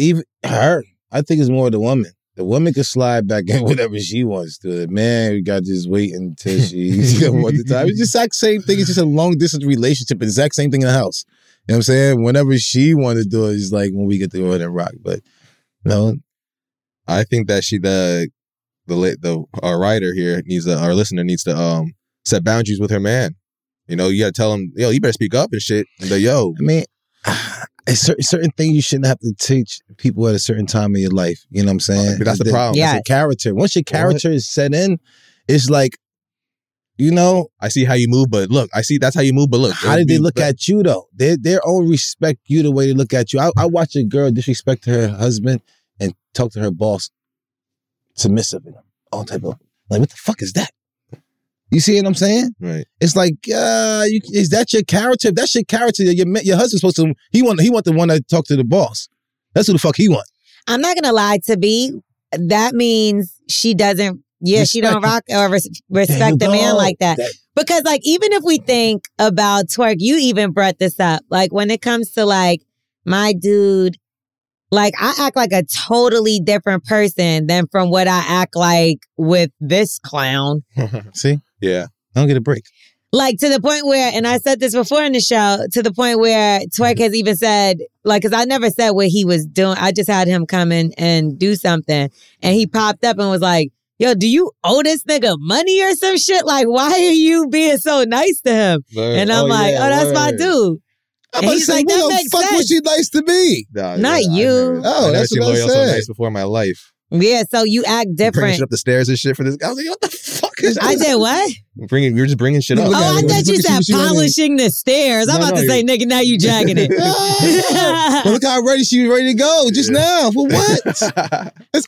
I think it's more the woman. The woman can slide back in whatever she wants to. The man, we got to just wait until she's want the time. It's just the exact same thing. It's just a long distance relationship. The exact same thing in the house. You know what I'm saying? Whenever she want to do it, it's like when we get to go ahead and rock. But no, I think that our writer here our listener needs to set boundaries with her man. You know, you got to tell him, yo, you better speak up and shit. And yo, I mean, it's certain things you shouldn't have to teach people at a certain time in your life. You know what I'm saying? But that's the problem. Yeah. It's a character. Once your character is set in, it's like You know, I see how you move, but look, that's how you move, but look. how did they look at you though? They all respect you the way they look at you. I watch a girl disrespect her husband and talk to her boss submissive and all type of like, what the fuck is that? You see what I'm saying? Right. It's like, is that your character? If that's your character, your husband's supposed to. He want the one that talk to the boss. That's who the fuck he want. I'm not gonna lie to B. That means she doesn't. Yeah, she don't rock or respect the man like that. Because like, even if we think about twerk, you even brought this up. Like when it comes to like my dude, like I act like a totally different person than from what I act like with this clown. See? Yeah. I don't get a break. Like to the point where, and I said this before in the show, to the point where Twerk has even said, like, because I never said what he was doing. I just had him come in and do something. And he popped up and was like, yo, do you owe this nigga money or some shit? Like, why are you being so nice to him? Word. And I'm that's my dude. I'm And about to he's say, like, who that the makes fuck sense. was she nice to me? Not you. Oh, I've never that's seen what I L'Oreal so said. nice before in my life. Yeah, so you act Bringing different. shit up the stairs and shit for this guy. I was like, what the fuck is I this? did what? You're just bringing shit up. Look Oh, at I it. thought you Look said at you. polishing the stairs. I'm No, about to no, say, nigga, now you dragging it. But look how she was ready to go just now. For what? It's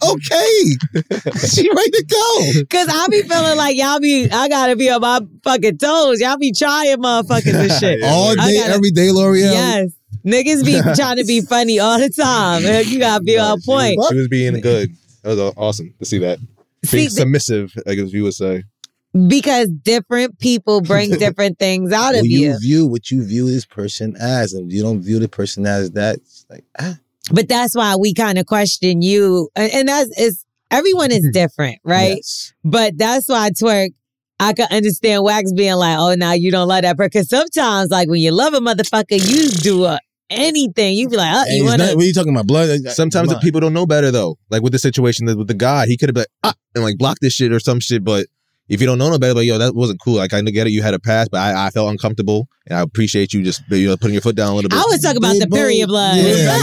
okay. She ready to go. Cause I be feeling like I gotta be on my fucking toes. Y'all be trying motherfuckers and shit. All day, every day, L'Oreal. Yes. Niggas be trying to be funny all the time. You gotta be on point. She was being good. That was awesome to see that. Being submissive, I guess you would say. Because different people bring different things out of you. You view what you view this person as, and you don't view the person as that. It's like, But that's why we kind of question you. And everyone is different, right? Yes. But that's why Twerk, I can understand Wax being like, oh, now you don't love that person. Because sometimes, like, when you love a motherfucker, you do anything. You be like, you want to. What are you talking about? Blood? Sometimes the people don't know better, though. Like with the situation with the guy, he could have been like, and like block this shit or some shit. But if you don't know no better, like, yo, that wasn't cool. I kind of get it. You had a pass, but I felt uncomfortable. And I appreciate you just putting your foot down a little bit. I was talking about the period blood. Yeah.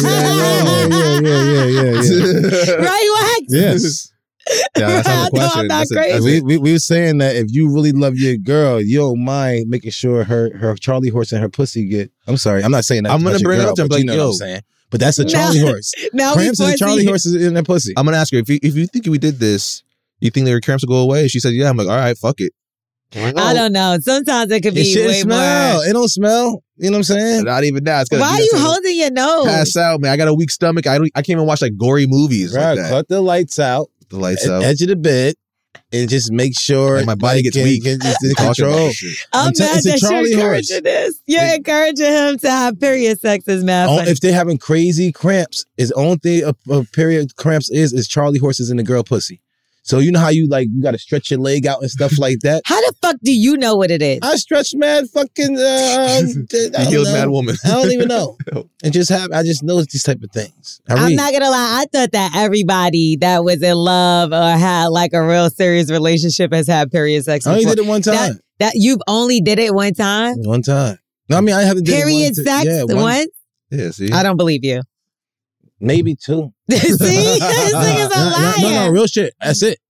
Right, Wax? Yes. Yeah, that's not the No, question. I'm not That's crazy. We were saying that if you really love your girl, you don't mind making sure her Charlie horse and her pussy get. I'm sorry, I'm not saying that. I'm gonna about your bring it girl, up to him, but like, you know yo. what I'm saying. But that's a Charlie horse. Now Cramps we and Charlie foresee- horses in their pussy. I'm gonna ask her if you think we did this, you think their cramps will go away? She said, yeah. I'm like, all right, fuck it. I don't know. Sometimes it could It be shouldn't way smell. more. It don't smell. You know what I'm saying? Not even that. It's gonna Why are be you that holding your nose? pass out, man? I got a weak stomach. I can't even watch like gory movies Right. like that. Cut the lights out. The lights At out. edge of the bed. And just make sure Like, my body gets weak. It's in Talking about control. this shit. I'm It's mad a that you're Charlie horse. encouraging this. You're encouraging him to have period sex is mad funny. If they're having crazy cramps, is the only thing a period cramps is Charlie horses in the girl pussy. So you know how you got to stretch your leg out and stuff like that. How the fuck do you know what it is? I stretch mad fucking. You healed mad woman. I don't even know. And I just know these type of things. I'm not gonna lie. I thought that everybody that was in love or had like a real serious relationship has had period sex. I only before. did it one time. That you've only did it one time. One time. No, I mean I haven't did Period it sex once. Yeah, see? I don't believe you. Maybe two. See, this nigga's a liar. No, real shit. That's it.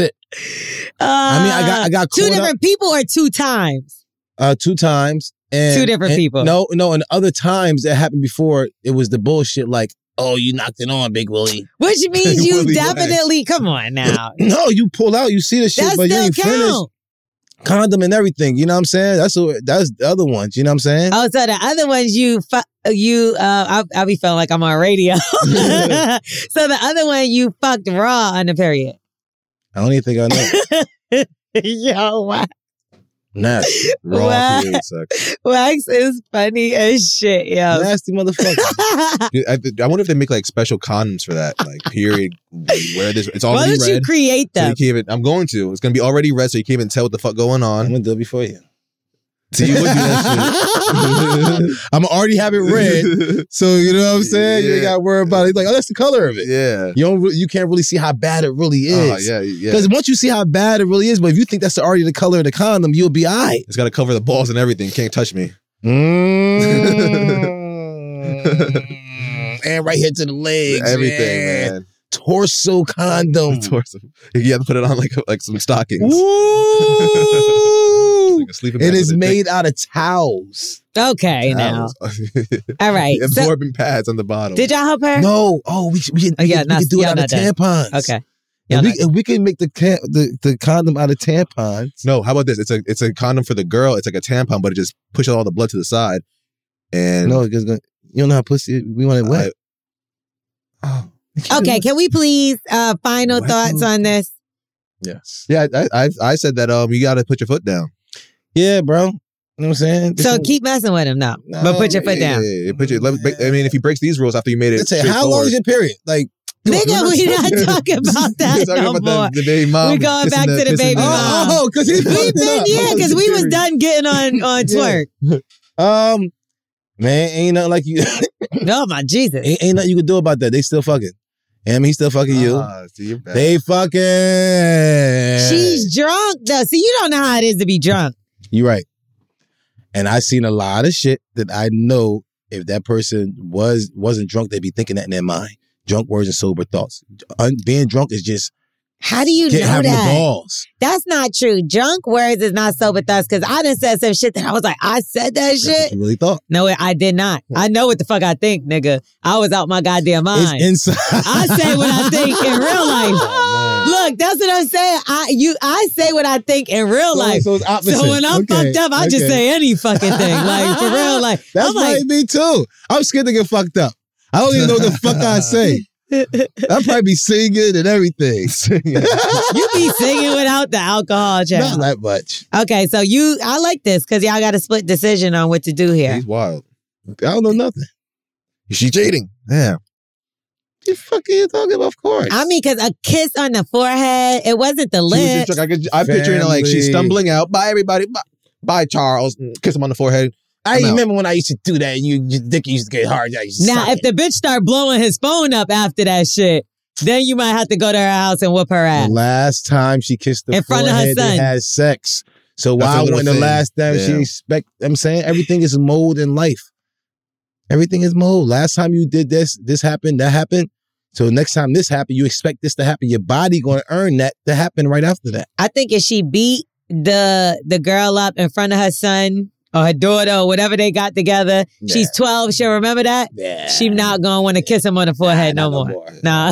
I mean, I got two caught different people or 2 times. 2 times. And, Two different people. No, and other times that happened before, it was the bullshit like, oh, you knocked it on, Big Willie. Which means you Willie definitely, come on now. No, you pull out, you see the shit, That but you still ain't finished. count. Condom and everything, you know what I'm saying? That's the other ones, you know what I'm saying? Oh, so the other ones I'll be feeling like I'm on radio. So the other one you fucked raw on the period. I don't even think I know. Yo, Wax. Nasty. Raw Wow. period sex. Wax is funny as shit, yo. Nasty motherfucker. Dude, I wonder if they make like special condoms for that. Like, period. Where this, it's Why already don't you red. create So them? you can't even, I'm going to. It's going to be already red, so you can't even tell what the fuck going I'm on. gonna do it before you. So you would do that shit. I'm already have it red, so you know what I'm saying? You ain't Yeah. gotta worry about it. Like, oh, that's the color of it. Yeah. You can't really see how bad it really is. Oh, yeah. Because once you see how bad it really is, but if you think that's already the color of the condom, you'll be all right. It's got to cover the balls and everything. Can't touch me. And right here to the legs. Everything, man. Torso condom. Torso. You have to put it on like some stockings. Ooh. Sleeping It bag is with a made out of towels. Okay, now. towels. All right. So, Absorbent pads on the bottom. did y'all help her? No, we can do it out of tampons. Okay. If we can make the condom out of tampons. No, how about this? It's a condom for the girl. It's like a tampon, but it just pushes all the blood to the side. And No, because you don't know how pussy. We want it wet. Okay, can we please final thoughts on this? Yes. yeah, I said that you got to put your foot down. Yeah, bro. You know what I'm saying? So keep messing with him now, but put your foot down. Yeah, I mean, if he breaks these rules after you made it, Let's say, how long is your period? Like, Nigga, we not talking about that no more. The baby mom. We going back to the baby mom. Oh, because he's We've been, because we was done getting on twerk. Man, ain't nothing like you. Oh my Jesus. Ain't nothing you can do about that. They still fucking. And he's still fucking you. So you're bad. They fucking. She's drunk though. See, you don't know how it is to be drunk. You're right. And I seen a lot of shit that I know if that person wasn't drunk, they'd be thinking that in their mind. Drunk words and sober thoughts. Being drunk is just How do you know having the that? balls. That's not true. Drunk words is not sober thoughts because I done said some shit that I was like, I said that That's what shit. you really thought. No, I did not. I know what the fuck I think, nigga. I was out my goddamn mind. It's inside. I say what I think in real life. Look, that's what I'm saying. I say what I think in real life. So it's opposite. So when I'm fucked up, I just say any fucking thing. Like, for real, like. That's I'm like, me too. I'm scared to get fucked up. I don't even know what the fuck I say. I'll probably be singing and everything. you be singing without the alcohol, child. Not that much. Okay, so I like this because y'all got a split decision on what to do here. He's wild. I don't know nothing. She cheating. Yeah. What the fuck are you talking about? Of course. I mean, because a kiss on the forehead, it wasn't the She was lips. just drunk. I'm picturing her like she's Family. stumbling out. Bye, everybody. Bye, Charles. Kiss him on the forehead. I I'm out. remember when I used to do that and your dick used to get hard. Now, if the bitch start blowing his phone up after that shit, then you might have to go to her house and whoop her the ass. last time she kissed the In front of her forehead, son. they had sex. So That's a why little when the thing. last time she Yeah. expect? I'm saying everything is mold in life. Everything is mold. Last time you did this happened, that happened. So next time this happened, you expect this to happen. Your body going to earn that to happen right after that. I think if she beat the girl up in front of her son or her daughter or whatever they got together, she's 12, she'll remember that. Yeah. She not gonna want to kiss him on the forehead no more. Nah.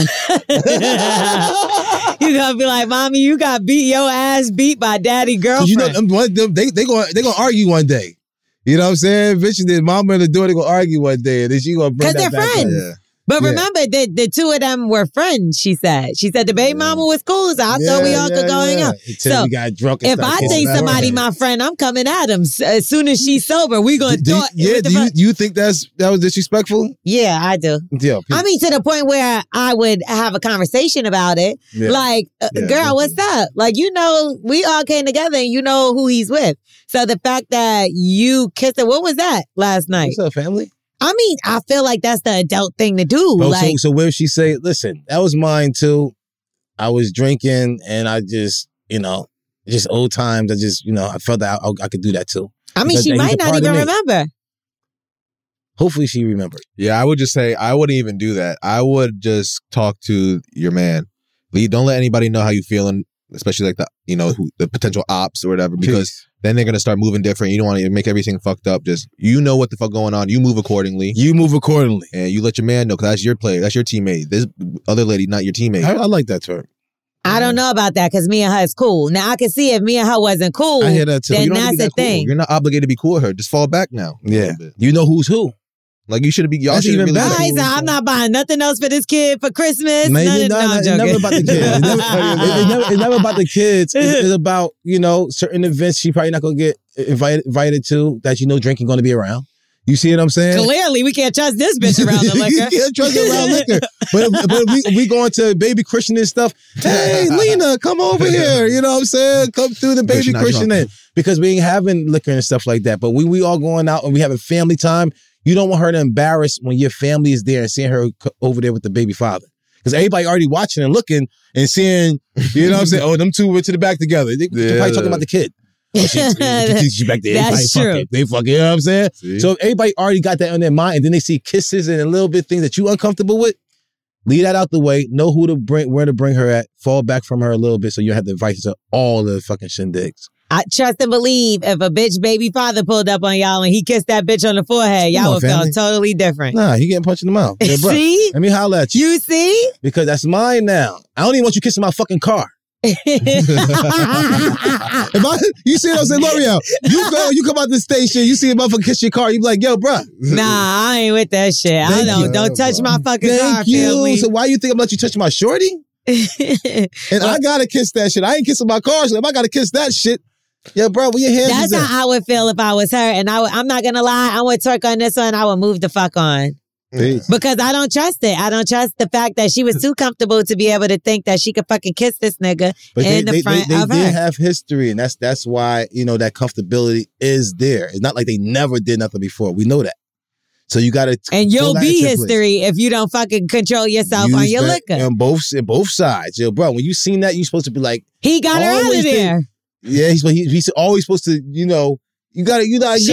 You gonna be like, mommy, you got your ass beat by daddy girlfriend. You know, they gonna argue one day. You know what I'm saying? Bitches, their mama and the daughter gonna argue one day, and then she gonna bring that Because they're back up. friends. Yeah. But Yeah. remember, the two of them were friends, she said. She said the baby mama was cool, so I thought we all could go hang out. Until So, we got drunk and if started I kissing think that somebody forehead. my friend, I'm coming at him. As soon as she's sober, we gonna Do talk. you think that was disrespectful? Yeah, I do. Yeah. I mean, to the point where I would have a conversation about it. Yeah. Like, Yeah. girl, what's up? Like, you know, we all came together and you know who he's with. So the fact that you kissed her, what was that last night? What's up, family? I mean, I feel like that's the adult thing to do. Bro, like, so where she say, listen, that was mine too. I was drinking and I just, just old times. I just, I felt that I could do that too. I mean, Because she he's might a not part of even me. remember. Hopefully she remembered. Yeah, I would just say I wouldn't even do that. I would just talk to your man. Don't let anybody know how you feeling, especially like the potential ops or whatever, because then they're gonna start moving different. You don't want to make everything fucked up. Just what the fuck going on. You move accordingly. And you let your man know because that's your player. That's your teammate. This other lady, not your teammate. I like that term. I don't know about that because me and her is cool. Now, I can see if me and her wasn't cool, I hear that too. then You don't have to that's be the that cool. thing. You're not obligated to be cool with her. Just fall back now. a Yeah. little bit. You know who's who. Like you should be. Y'all That's should even really. better. All right, so I'm not buying nothing else for this kid for Christmas. Maybe No, I'm it's joking. never about the kids. It's never about the kids. It's about, certain events she probably not going to get invited to that drinking going to be around. You see what I'm saying? Clearly, we can't trust this bitch around the liquor. You can't trust her around liquor. But we going to baby Christian and stuff. Hey, Lena, come over here. You know what I'm saying? Come through the baby she's not Christian drunk. in. Because we ain't having liquor and stuff like that. But we all going out and we having family time. You don't want her to embarrass when your family is there and seeing her over there with the baby father. Because everybody already watching and looking and seeing, you know what I'm saying? Oh, them two went to the back together. They're probably talking about the kid. Oh, she back there. That's true. They fucking, you know what I'm saying? See? So if everybody already got that on their mind and then they see kisses and a little bit things that you uncomfortable with, leave that out the way. Know where to bring her at. Fall back from her a little bit so you have to invite her to all the fucking shindigs. I trust and believe if a bitch baby father pulled up on y'all and he kissed that bitch on the forehead, y'all would feel totally different. Nah, he getting punched in the mouth. Yeah, bro. See? Let me holler at you. You see? Because that's mine now. I don't even want you kissing my fucking car. You see what I'm saying, L'Oreal? You come out the station, you see a motherfucker kiss your car, you be like, yo, bro. Nah, I ain't with that shit. I don't touch my fucking car, family. So why you think I'm let you touch my shorty? And I gotta kiss that shit. I ain't kissing my car, so if I gotta kiss that shit, yeah, bro, where your hands That's is at? how I would feel if I was her. And I'm not gonna lie, I would twerk on this one, I would move the fuck on. Peace. Because I don't trust it. I don't trust the fact that she was too comfortable to be able to think that she could fucking kiss this nigga in the front of her. They did have history, and that's why, that comfortability is there. It's not like they never did nothing before. We know that. So you got to... And you'll be history if you don't fucking control yourself on your liquor. On both sides. Yo, bro, when you seen that, you're supposed to be like... He got her out of there. Yeah, he's always supposed to, You gotta know how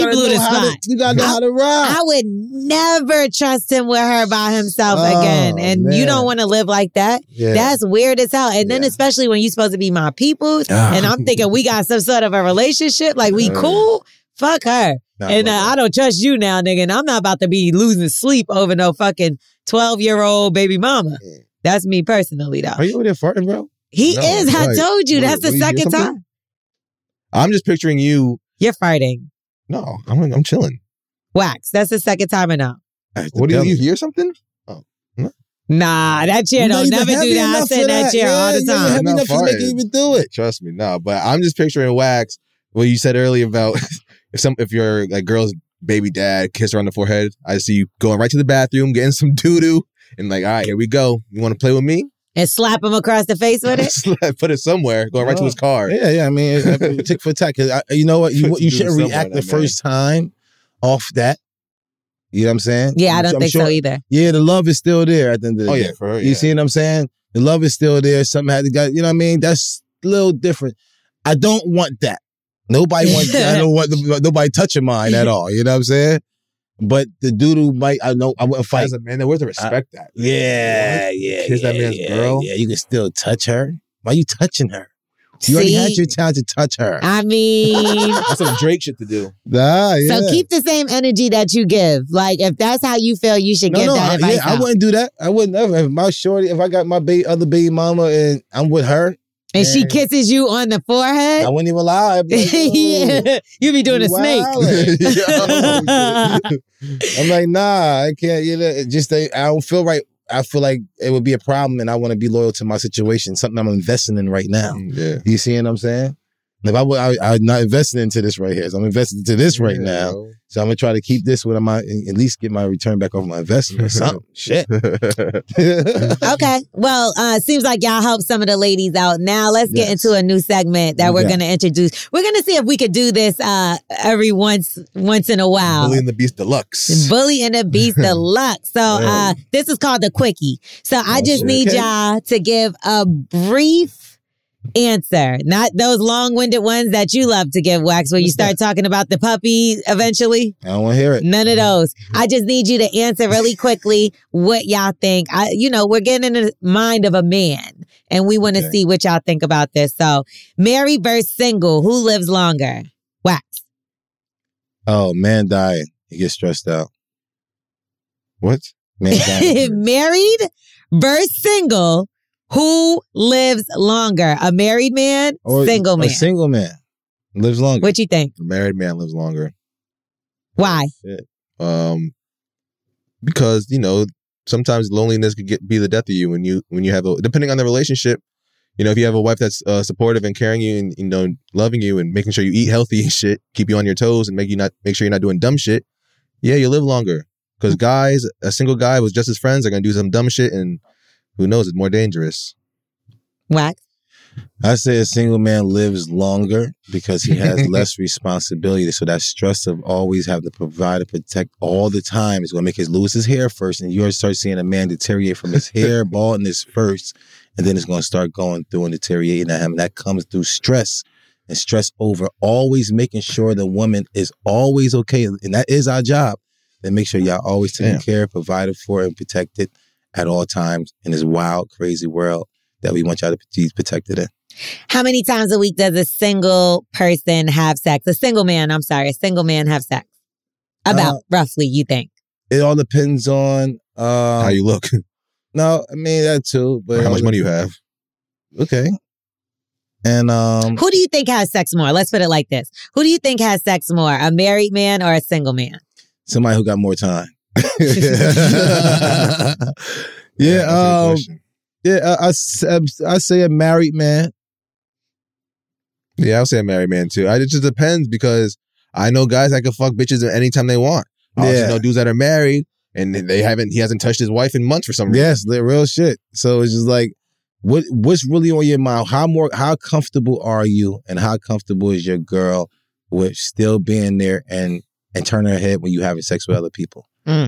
to ride. I would never trust him with her by himself again. And you don't want to live like that. Yeah. That's weird as hell. And then especially when you're supposed to be my peoples, and I'm thinking we got some sort of a relationship, like we cool, fuck her. I don't trust you now, nigga. And I'm not about to be losing sleep over no fucking 12-year-old baby mama. That's me personally, though. Are you over there farting, bro? He is. I told you. That's the second time. I'm just picturing you. You're fighting. No, I'm chilling. Wax. That's the second time or no? What do you hear something? Oh, no. Nah, that chair don't never do that. I sit that chair all the time. Heavy enough to make you even do it. Trust me, no. But I'm just picturing Wax. What you said earlier about if your like girl's baby dad kiss her on the forehead, I see you going right to the bathroom, getting some doo doo, and like, all right, here we go. You want to play with me? And slap him across the face with it? Put it somewhere, going right to his car. Yeah. I mean, tick for tack. You know what? You shouldn't react the first time off that. You know what I'm saying? Yeah, I don't think so either. Yeah, the love is still there at the end of the day. Yeah, for her. You see what I'm saying? The love is still there. Something had to go. You know what I mean? That's a little different. I don't want that. Nobody wants that. I don't want nobody touching mine at all. You know what I'm saying? But the doodle might, I wouldn't fight. As a man, where's the respect that? Yeah. Kiss that man's girl? Yeah, you can still touch her. Why are you touching her? You already had your time to touch her. I mean... That's some Drake shit to do. Yeah. So keep the same energy that you give. Like, if that's how you feel, you should give that advice out. I wouldn't do that. I wouldn't ever. If my shorty, if I got my other baby mama and I'm with her... And she kisses you on the forehead? I wouldn't even lie. I'd be like, yeah. You be doing a snake. I'm like, nah, I can't. I don't feel right. I feel like it would be a problem, and I want to be loyal to my situation. Something I'm investing in right now. Yeah, you see what I'm saying? If I'm not investing into this right here. So I'm investing into this right now. So I'm gonna try to keep this with my at least get my return back off my investment or something. Shit. Okay. Well, seems like y'all helped some of the ladies out. Now let's get into a new segment that we're gonna introduce. We're gonna see if we could do this every once in a while. Bully and the Beast Deluxe. Bully and the Beast Deluxe. So this is called the Quickie. So I just need y'all to give a brief answer, not those long-winded ones that you love to give, Wax, where you start talking about the puppy eventually. I don't want to hear it. None of those. I just need you to answer really quickly what y'all think. We're getting in the mind of a man, and we want to see what y'all think about this. So, married versus single, who lives longer? Wax. Oh, man dying. He gets stressed out. What? Man dying. Married versus single. Who lives longer? A married man, single man? A single man lives longer. What you think? A married man lives longer. Why? Because sometimes loneliness could be the death of you when you have depending on the relationship. If you have a wife that's supportive and caring you and loving you and making sure you eat healthy and shit, keep you on your toes and make sure you're not doing dumb shit. Yeah, you live longer. Because a single guy with just his friends are gonna do some dumb shit and. Who knows? It's more dangerous. Wax? I say a single man lives longer because he has less responsibility. So that stress of always having to provide and protect all the time is going to make him lose his hair first. And you're going to start seeing a man deteriorate from his hair, baldness first. And then it's going to start going through and deteriorating at him. And that comes through stress and stress over always making sure the woman is always okay. And that is our job. Then make sure y'all always taking care, provided for, and protected at all times in this wild, crazy world that we want y'all to be protected in. How many times a week does a single person have sex? A single man have sex? About, roughly, you think? It all depends on how you look. No, I mean that too. But or how much money you have. Okay. And who do you think has sex more? Let's put it like this. Who do you think has sex more? A married man or a single man? Somebody who got more time. I say a married man. Yeah, I'll say a married man too. It just depends because I know guys that can fuck bitches anytime they want. I also know dudes that are married and he hasn't touched his wife in months for some reason. Yes, they're real shit. So it's just like, what's really on your mind? How comfortable are you, and how comfortable is your girl with still being there and turning her head when you having sex with other people? Mm.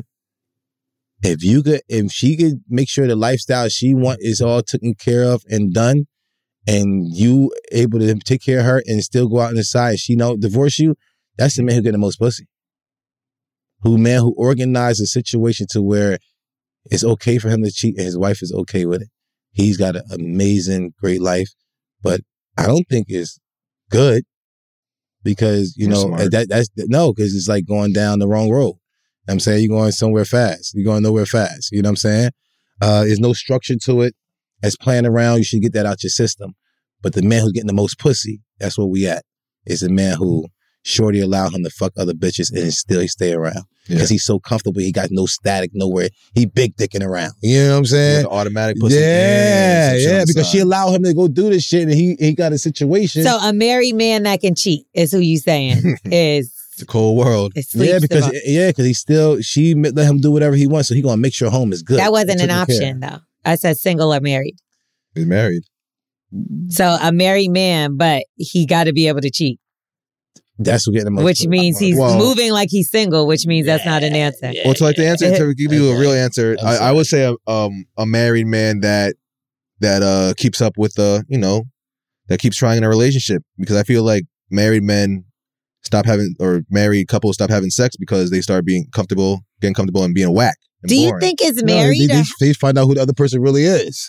If she could make sure the lifestyle she want is all taken care of and done, and you able to take care of her and still go out on the side, and she don't divorce you, that's the man who get the most pussy. Who organized a situation to where it's okay for him to cheat and his wife is okay with it. He's got an amazing, great life, but I don't think it's good because, because it's like going down the wrong road. I'm saying you're going somewhere fast. You're going nowhere fast. You know what I'm saying? There's no structure to it. As playing around, you should get that out your system. But the man who's getting the most pussy, that's where we at. Is the man who shorty allow him to fuck other bitches and still he stay around. Because he's so comfortable, he got no static nowhere. He big dicking around. You know what I'm saying? The automatic pussy. Yeah, because she allowed him to go do this shit and he got a situation. So a married man that can cheat is who you saying is... It's a cold world. Because she let him do whatever he wants, so he gonna make sure home is good. That wasn't an option though. I said single or married. He's married. So a married man, but he got to be able to cheat. That's what getting the most. Which means he's moving like he's single, which means that's not an answer. Well, to give you a real answer, I would say a married man that keeps up with that keeps trying in a relationship, because I feel like married men married couples stop having sex because they start getting comfortable and being whack. And Do boring. you think it's married? They find out who the other person really is.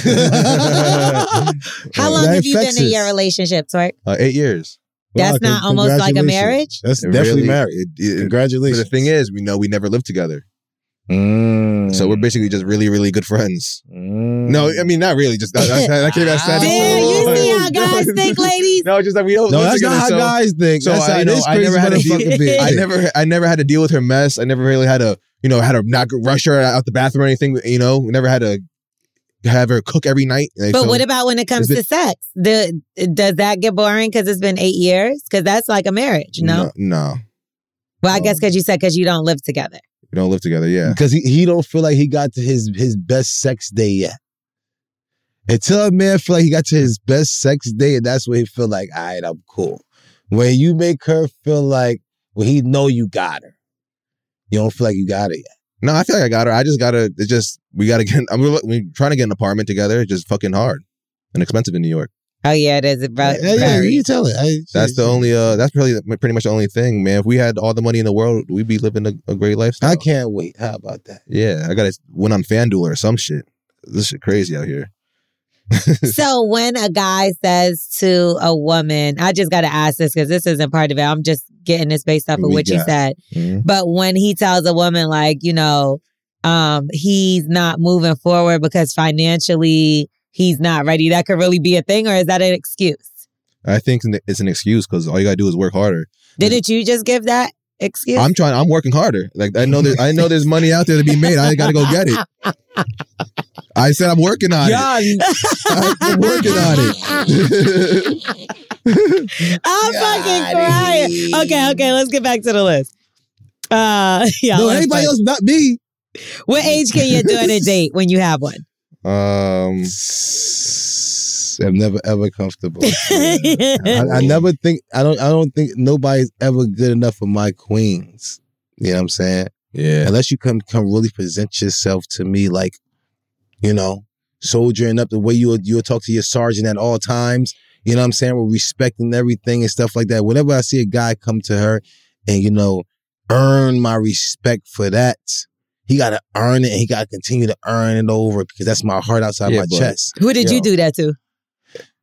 How long have you been in your relationship, Twerk? 8 years. That's not almost like a marriage? That's definitely married. Congratulations. But the thing is, we never lived together. So we're basically just really, really good friends. No, I mean, not really. Just that can't be sad. Damn, you see how guys think, ladies? No, just like we don't live that's together. Not how guys think. So that's I never had to deal with her mess. I never really had to, not rush her out the bathroom or anything. We never had to have her cook every night. But what about when it comes to sex? Does that get boring because it's been 8 years? Because that's like a marriage, no? No. Well, I guess because you don't live together. We don't live together, yeah. Because he don't feel like he got to his best sex day yet. Until a man feel like he got to his best sex day, and that's where he feel like, all right, I'm cool. When you make her feel like, well, he know you got her. You don't feel like you got her yet. No, I feel like I got her. We got to get, we're trying to get an apartment together. It's just fucking hard and expensive in New York. Oh, yeah, it is. Yeah, you tell it. That's the only, that's pretty much the only thing, man. If we had all the money in the world, we'd be living a great lifestyle. I can't wait. How about that? Yeah, I got to win on FanDuel or some shit. This shit crazy out here. So when a guy says to a woman, I just got to ask this because this isn't part of it. I'm just getting this based off of what you said. Mm-hmm. But when he tells a woman, like, he's not moving forward because financially he's not ready, that could really be a thing, or is that an excuse? I think it's an excuse because all you got to do is work harder. Didn't you just give that excuse? I'm working harder. Like I know there's money out there to be made. I got to go get it. I said I'm working on it. I'm working on it. I'm fucking crying. Okay, let's get back to the list. No, anybody else not me. What age can you do a date when you have one? I'm never ever comfortable. I never think I don't think nobody's ever good enough for my queens. You know what I'm saying? Yeah. Unless you come really present yourself to me like, soldiering up the way you'll talk to your sergeant at all times. You know what I'm saying? We're respecting everything and stuff like that. Whenever I see a guy come to her and, earn my respect for that, he got to earn it and he got to continue to earn it over because that's my heart outside my chest. Who did you do that to?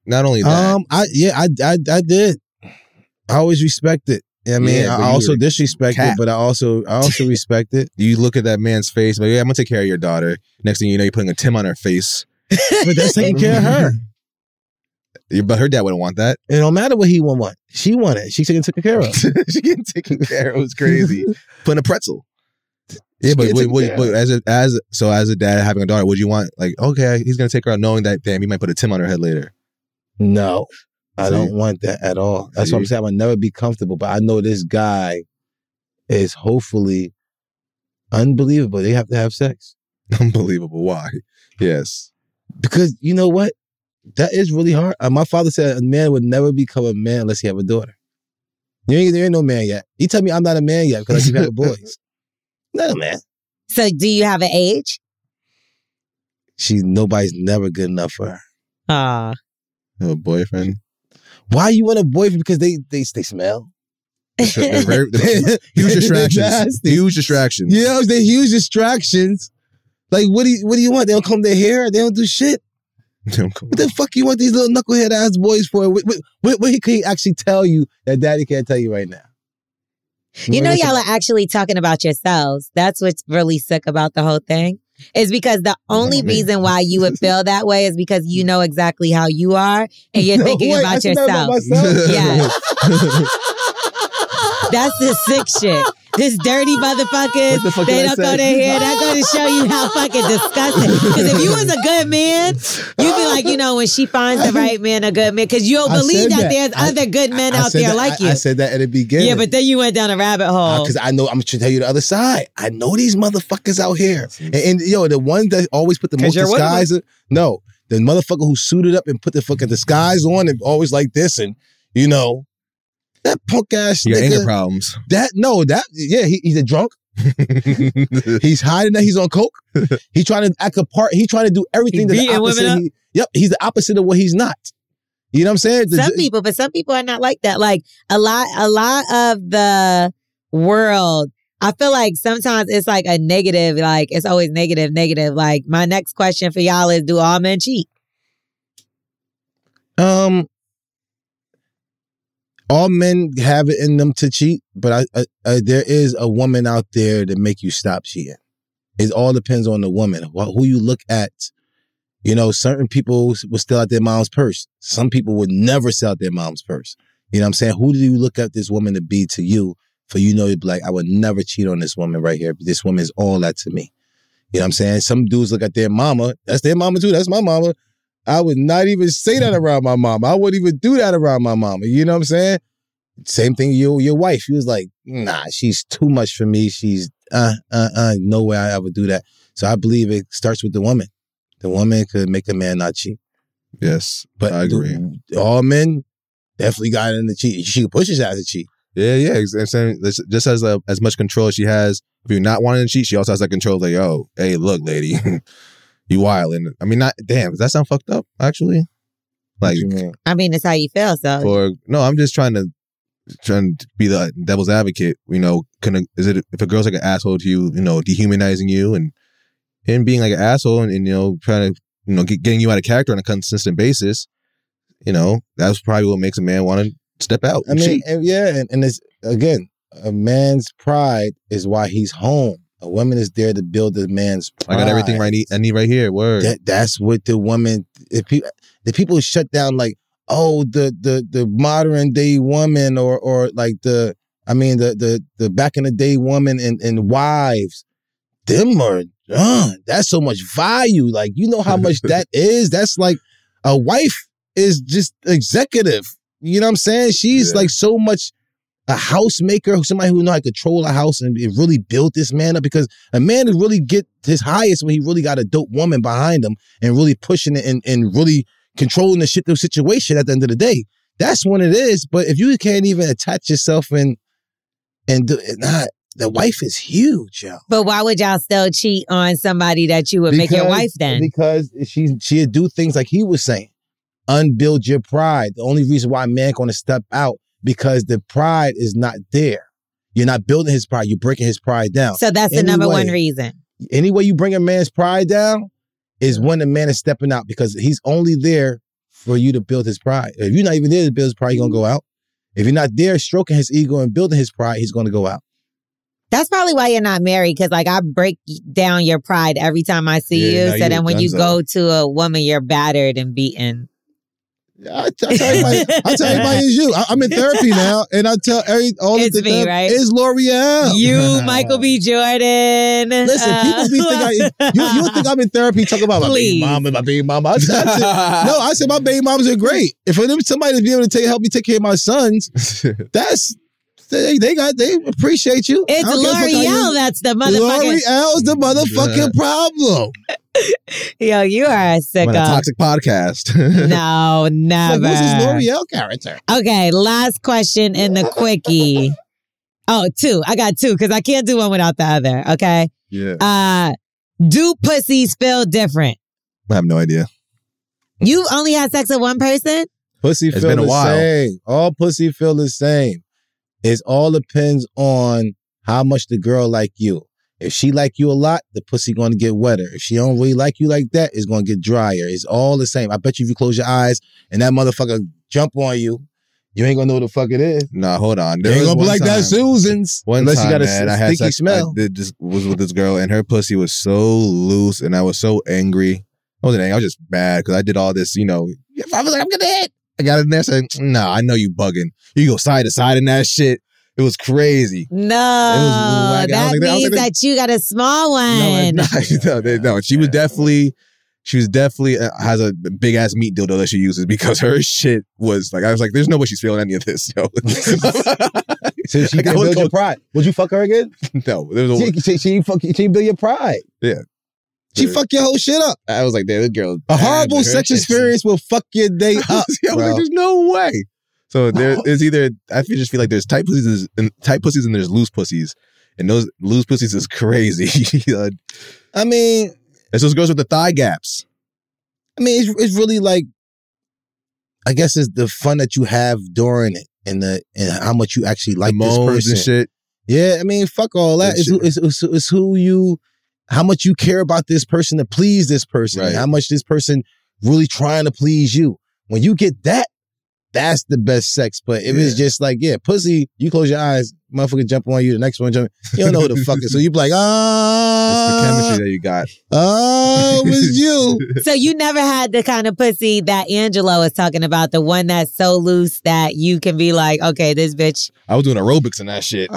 Not only that. I did. I always respect it. I mean, Yeah, but I you also were disrespect it, cat. but I also respect it. You look at that man's face, like, yeah, I'm gonna take care of your daughter. Next thing you know, you're putting a Tim on her face. But that's taking care of her. But her dad wouldn't want that. It don't matter what he want. She wanted. She getting taken care of. She getting taken care of. It was crazy. Putting a pretzel. Yeah, She but getting taken care of. as a dad having a daughter, would you want, like, okay, he's gonna take her out knowing that, damn, he might put a Tim on her head later. No, I See? don't want that at all. That's what I'm See? saying. I would never be comfortable, but I know this guy is hopefully unbelievable. They have to have sex. Unbelievable. Why? Yes. Because you know what? That is really hard. My father said a man would never become a man unless he have a daughter. There ain't no man yet. He tell me I'm not a man yet because I keep having boys. Not a man. So do you have an age? Nobody's never good enough for her. A boyfriend. Why you want a boyfriend? Because they smell. They're huge distractions. Nasty. Huge distractions. Yeah, they're huge distractions. Like, what do you want? They don't comb their hair. They don't do shit. What the fuck you want these little knucklehead ass boys for? What can he actually tell you that daddy can't tell you right now? You know, y'all are actually talking about yourselves. That's what's really sick about the whole thing. Is because the only reason why you would feel that way is because you know exactly how you are and you're thinking about yourself. Yeah. That's the sick shit. This dirty motherfuckers, they don't go to here. They're going to show you how fucking disgusting. Because if you was a good man, you'd be like, you know, when she finds the right man, a good man, because you'll believe that there's other good men out there like you. I said that at the beginning. Yeah, but then you went down a rabbit hole. Because I know, I'm going to tell you the other side. I know these motherfuckers out here. And the ones that always put the most disguise. No, the motherfucker who suited up and put the fucking disguise on and always like this and, you know, that punk ass You got nigga. anger problems. He's a drunk. He's hiding that he's on coke. He's trying to act a part. He's trying to do everything that the opposite. He's the opposite of what he's not. You know what I'm saying? Some people are not like that. Like a lot of the world, I feel like sometimes it's like a negative, like it's always negative. Like my next question for y'all is, do all men cheat? All men have it in them to cheat, but there is a woman out there to make you stop cheating. It all depends on the woman, who you look at. You know, certain people will steal out their mom's purse. Some people would never sell out their mom's purse. You know what I'm saying? Who do you look at this woman to be to you for you know to be like, I would never cheat on this woman right here. This woman is all that to me. You know what I'm saying? Some dudes look at their mama. That's their mama too. That's my mama. I would not even say that around my mama. I wouldn't even do that around my mama. You know what I'm saying? Same thing, your wife. She was like, nah, she's too much for me. She's, no way I ever do that. So I believe it starts with the woman. The woman could make a man not cheat. Yes, but I agree. All men definitely got in the cheat. She could push his ass to cheat. Yeah. Just as much control as she has. If you're not wanting to cheat, she also has that control. Like, yo, hey, look, lady, you wildin'. I mean, damn. Does that sound fucked up? Actually, like, I mean, it's how you feel. So, I'm just trying to be the devil's advocate. You know, if a girl's like an asshole to you, you know, dehumanizing you and being like an asshole and you know, trying to, you know, getting you out of character on a consistent basis, you know, that's probably what makes a man want to step out. I mean, and it's, again, a man's pride is why he's home. A woman is there to build a man's pride. I got everything I need right here. Word. That's what the woman. The people shut down like, oh, the modern day woman or like the back in the day woman and wives. Them are that's so much value. Like, you know how much that is? That's like a wife is just executive. You know what I'm saying? She's like so much a housemaker, somebody who know how to control a house and really build this man up, because a man who really get his highest when he really got a dope woman behind him and really pushing it and really controlling the situation at the end of the day. That's when it is. But if you can't even attach yourself and do it, the wife is huge, yo. But why would y'all still cheat on somebody that you would make your wife then? Because she'd do things like he was saying. Unbuild your pride. The only reason why a man going to step out, because the pride is not there. You're not building his pride. You're breaking his pride down. So that's the number one reason. Any way you bring a man's pride down is when the man is stepping out, because he's only there for you to build his pride. If you're not even there to build his pride, he's gonna go out. If you're not there stroking his ego and building his pride, he's gonna go out. That's probably why you're not married, because like I break down your pride every time I see you. no, So you then when you dunzo. go to a woman, you're battered and beaten. I tell everybody it's you. I'm in therapy now, and I tell all It's of the me, right? It's L'Oreal. You, Michael B. Jordan. Listen, people be thinking you think I'm in therapy talking about my baby Please. mama and my baby mama. I said my baby mamas are great. If for them somebody to be able to help me take care of my sons, that's they appreciate you. It's I don't give a fuck how L'Oreal you- that's the motherfucker. L'Oreal's the motherfucking problem. Yo, you are a I'm on a sicko. toxic podcast. No, never. Like, who's this L'Oreal character? Okay, last question in the quickie. Oh, 2. I got 2 because I can't do one without the other. Okay. Yeah. Do pussies feel different? I have no idea. You only had sex with one person? Pussy It's feel been a the while. same. All pussy feel the same. It all depends on how much the girl like you. If she like you a lot, the pussy going to get wetter. If she don't really like you like that, it's going to get drier. It's all the same. I bet you if you close your eyes and that motherfucker jump on you, you ain't going to know what the fuck it is. Nah, hold on. You There ain't was going to be one like that time- Susan's. One unless time, you got man, I a had stinky sex. smell. Was with this girl, and her pussy was so loose, and I was so angry. I wasn't angry. I was just mad because I did all this. I was like, I'm gonna hit. I got in there, said, "Nah, I know you bugging. You go side to side in that shit. It was crazy." No, whack. I that was like- I was means like- that you got a small one. No. She was definitely has a big ass meat dildo that she uses because her shit was like, I was like, there's no way she's feeling any of this. Yo. So she Like, I can was build your going- pride. Would you fuck her again? No, there was a, She build your pride. Yeah. She fuck your whole shit up. I was like, this girl. A horrible her sex shit- experience will fuck your day up. I was like, bro. there's no way. So it's either just feel like there's tight pussies and there's loose pussies, and those loose pussies is crazy. I mean, It's those girls with the thigh gaps. it's really like, I guess it's the fun that you have during it and how much you actually like the this moans person. and shit. Yeah, I mean, fuck all that. It's who you, how much you care about this person to please this person, and Right. how much this person really trying to please you. When you get that, that's the best sex. But if it's just like, pussy, you close your eyes, motherfucker jump on you, the next one jump, you don't know who the fuck is. So you be like, It's the chemistry that you got. Oh, it was you. So you never had the kind of pussy that Angela was talking about, the one that's so loose that you can be like, okay, this bitch, I was doing aerobics and that shit.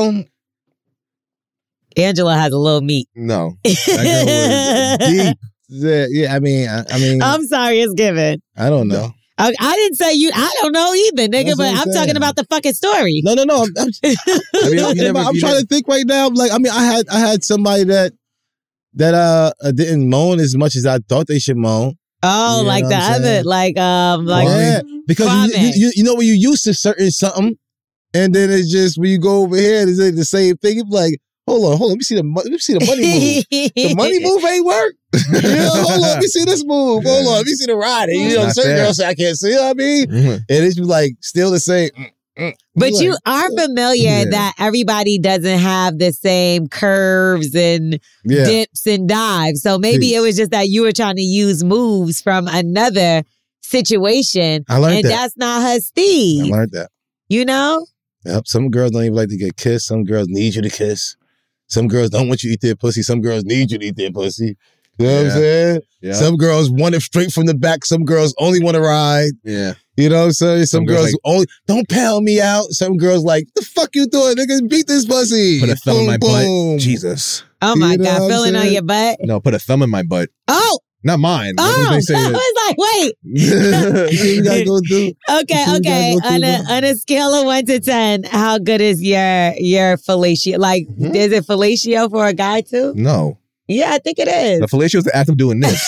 Angela has a little meat. No, that girl was deep. Yeah, I mean, I'm sorry, it's given. I don't know. I didn't say you. I don't know either, nigga. That's what But I'm I'm saying. talking about the fucking story. No. I'm trying to think right now. Like, I mean, I had somebody that didn't moan as much as I thought they should moan. Oh, You like know the what I'm other, saying? like Yeah, because Kwame. you know when you used to certain something, and then it's just when you go over here, it's like the same thing. You're like, hold on, let me see the money move. The money move ain't work. Hold on, let me see this move. Hold on, let me see the riding. It's not certain fair. girls say I can't see. You know what I mean, and it's like still the same. But Like, you are familiar Yeah. that everybody doesn't have the same curves and yeah. dips and dives. So maybe it was just that you were trying to use moves from another situation. I learned and that. that's not her I Steve. learned that. You know? Yep. Some girls don't even like to get kissed. Some girls need you to kiss. Some girls don't want you to eat their pussy. Some girls need you to eat their pussy. You know what I'm Yeah. saying? Yeah. Some girls want it straight from the back. Some girls only want to ride. Yeah. You know what I'm saying? Some girls girls only don't pound me out. Some girls like, the fuck you doing? Niggas beat this pussy. Put a thumb in my Boom. butt. Jesus. Oh my You know God. what I'm Feeling on saying? your butt. No, put a thumb in my butt. Oh. Not mine. What Oh. did I they say? was like, wait. You see what you gotta go do? Okay, You okay. gotta go through On a scale of 1 to 10, how good is your fellatio? Like, is it fellatio for a guy too? No. Yeah, I think it is. The fellatio is the act of doing this.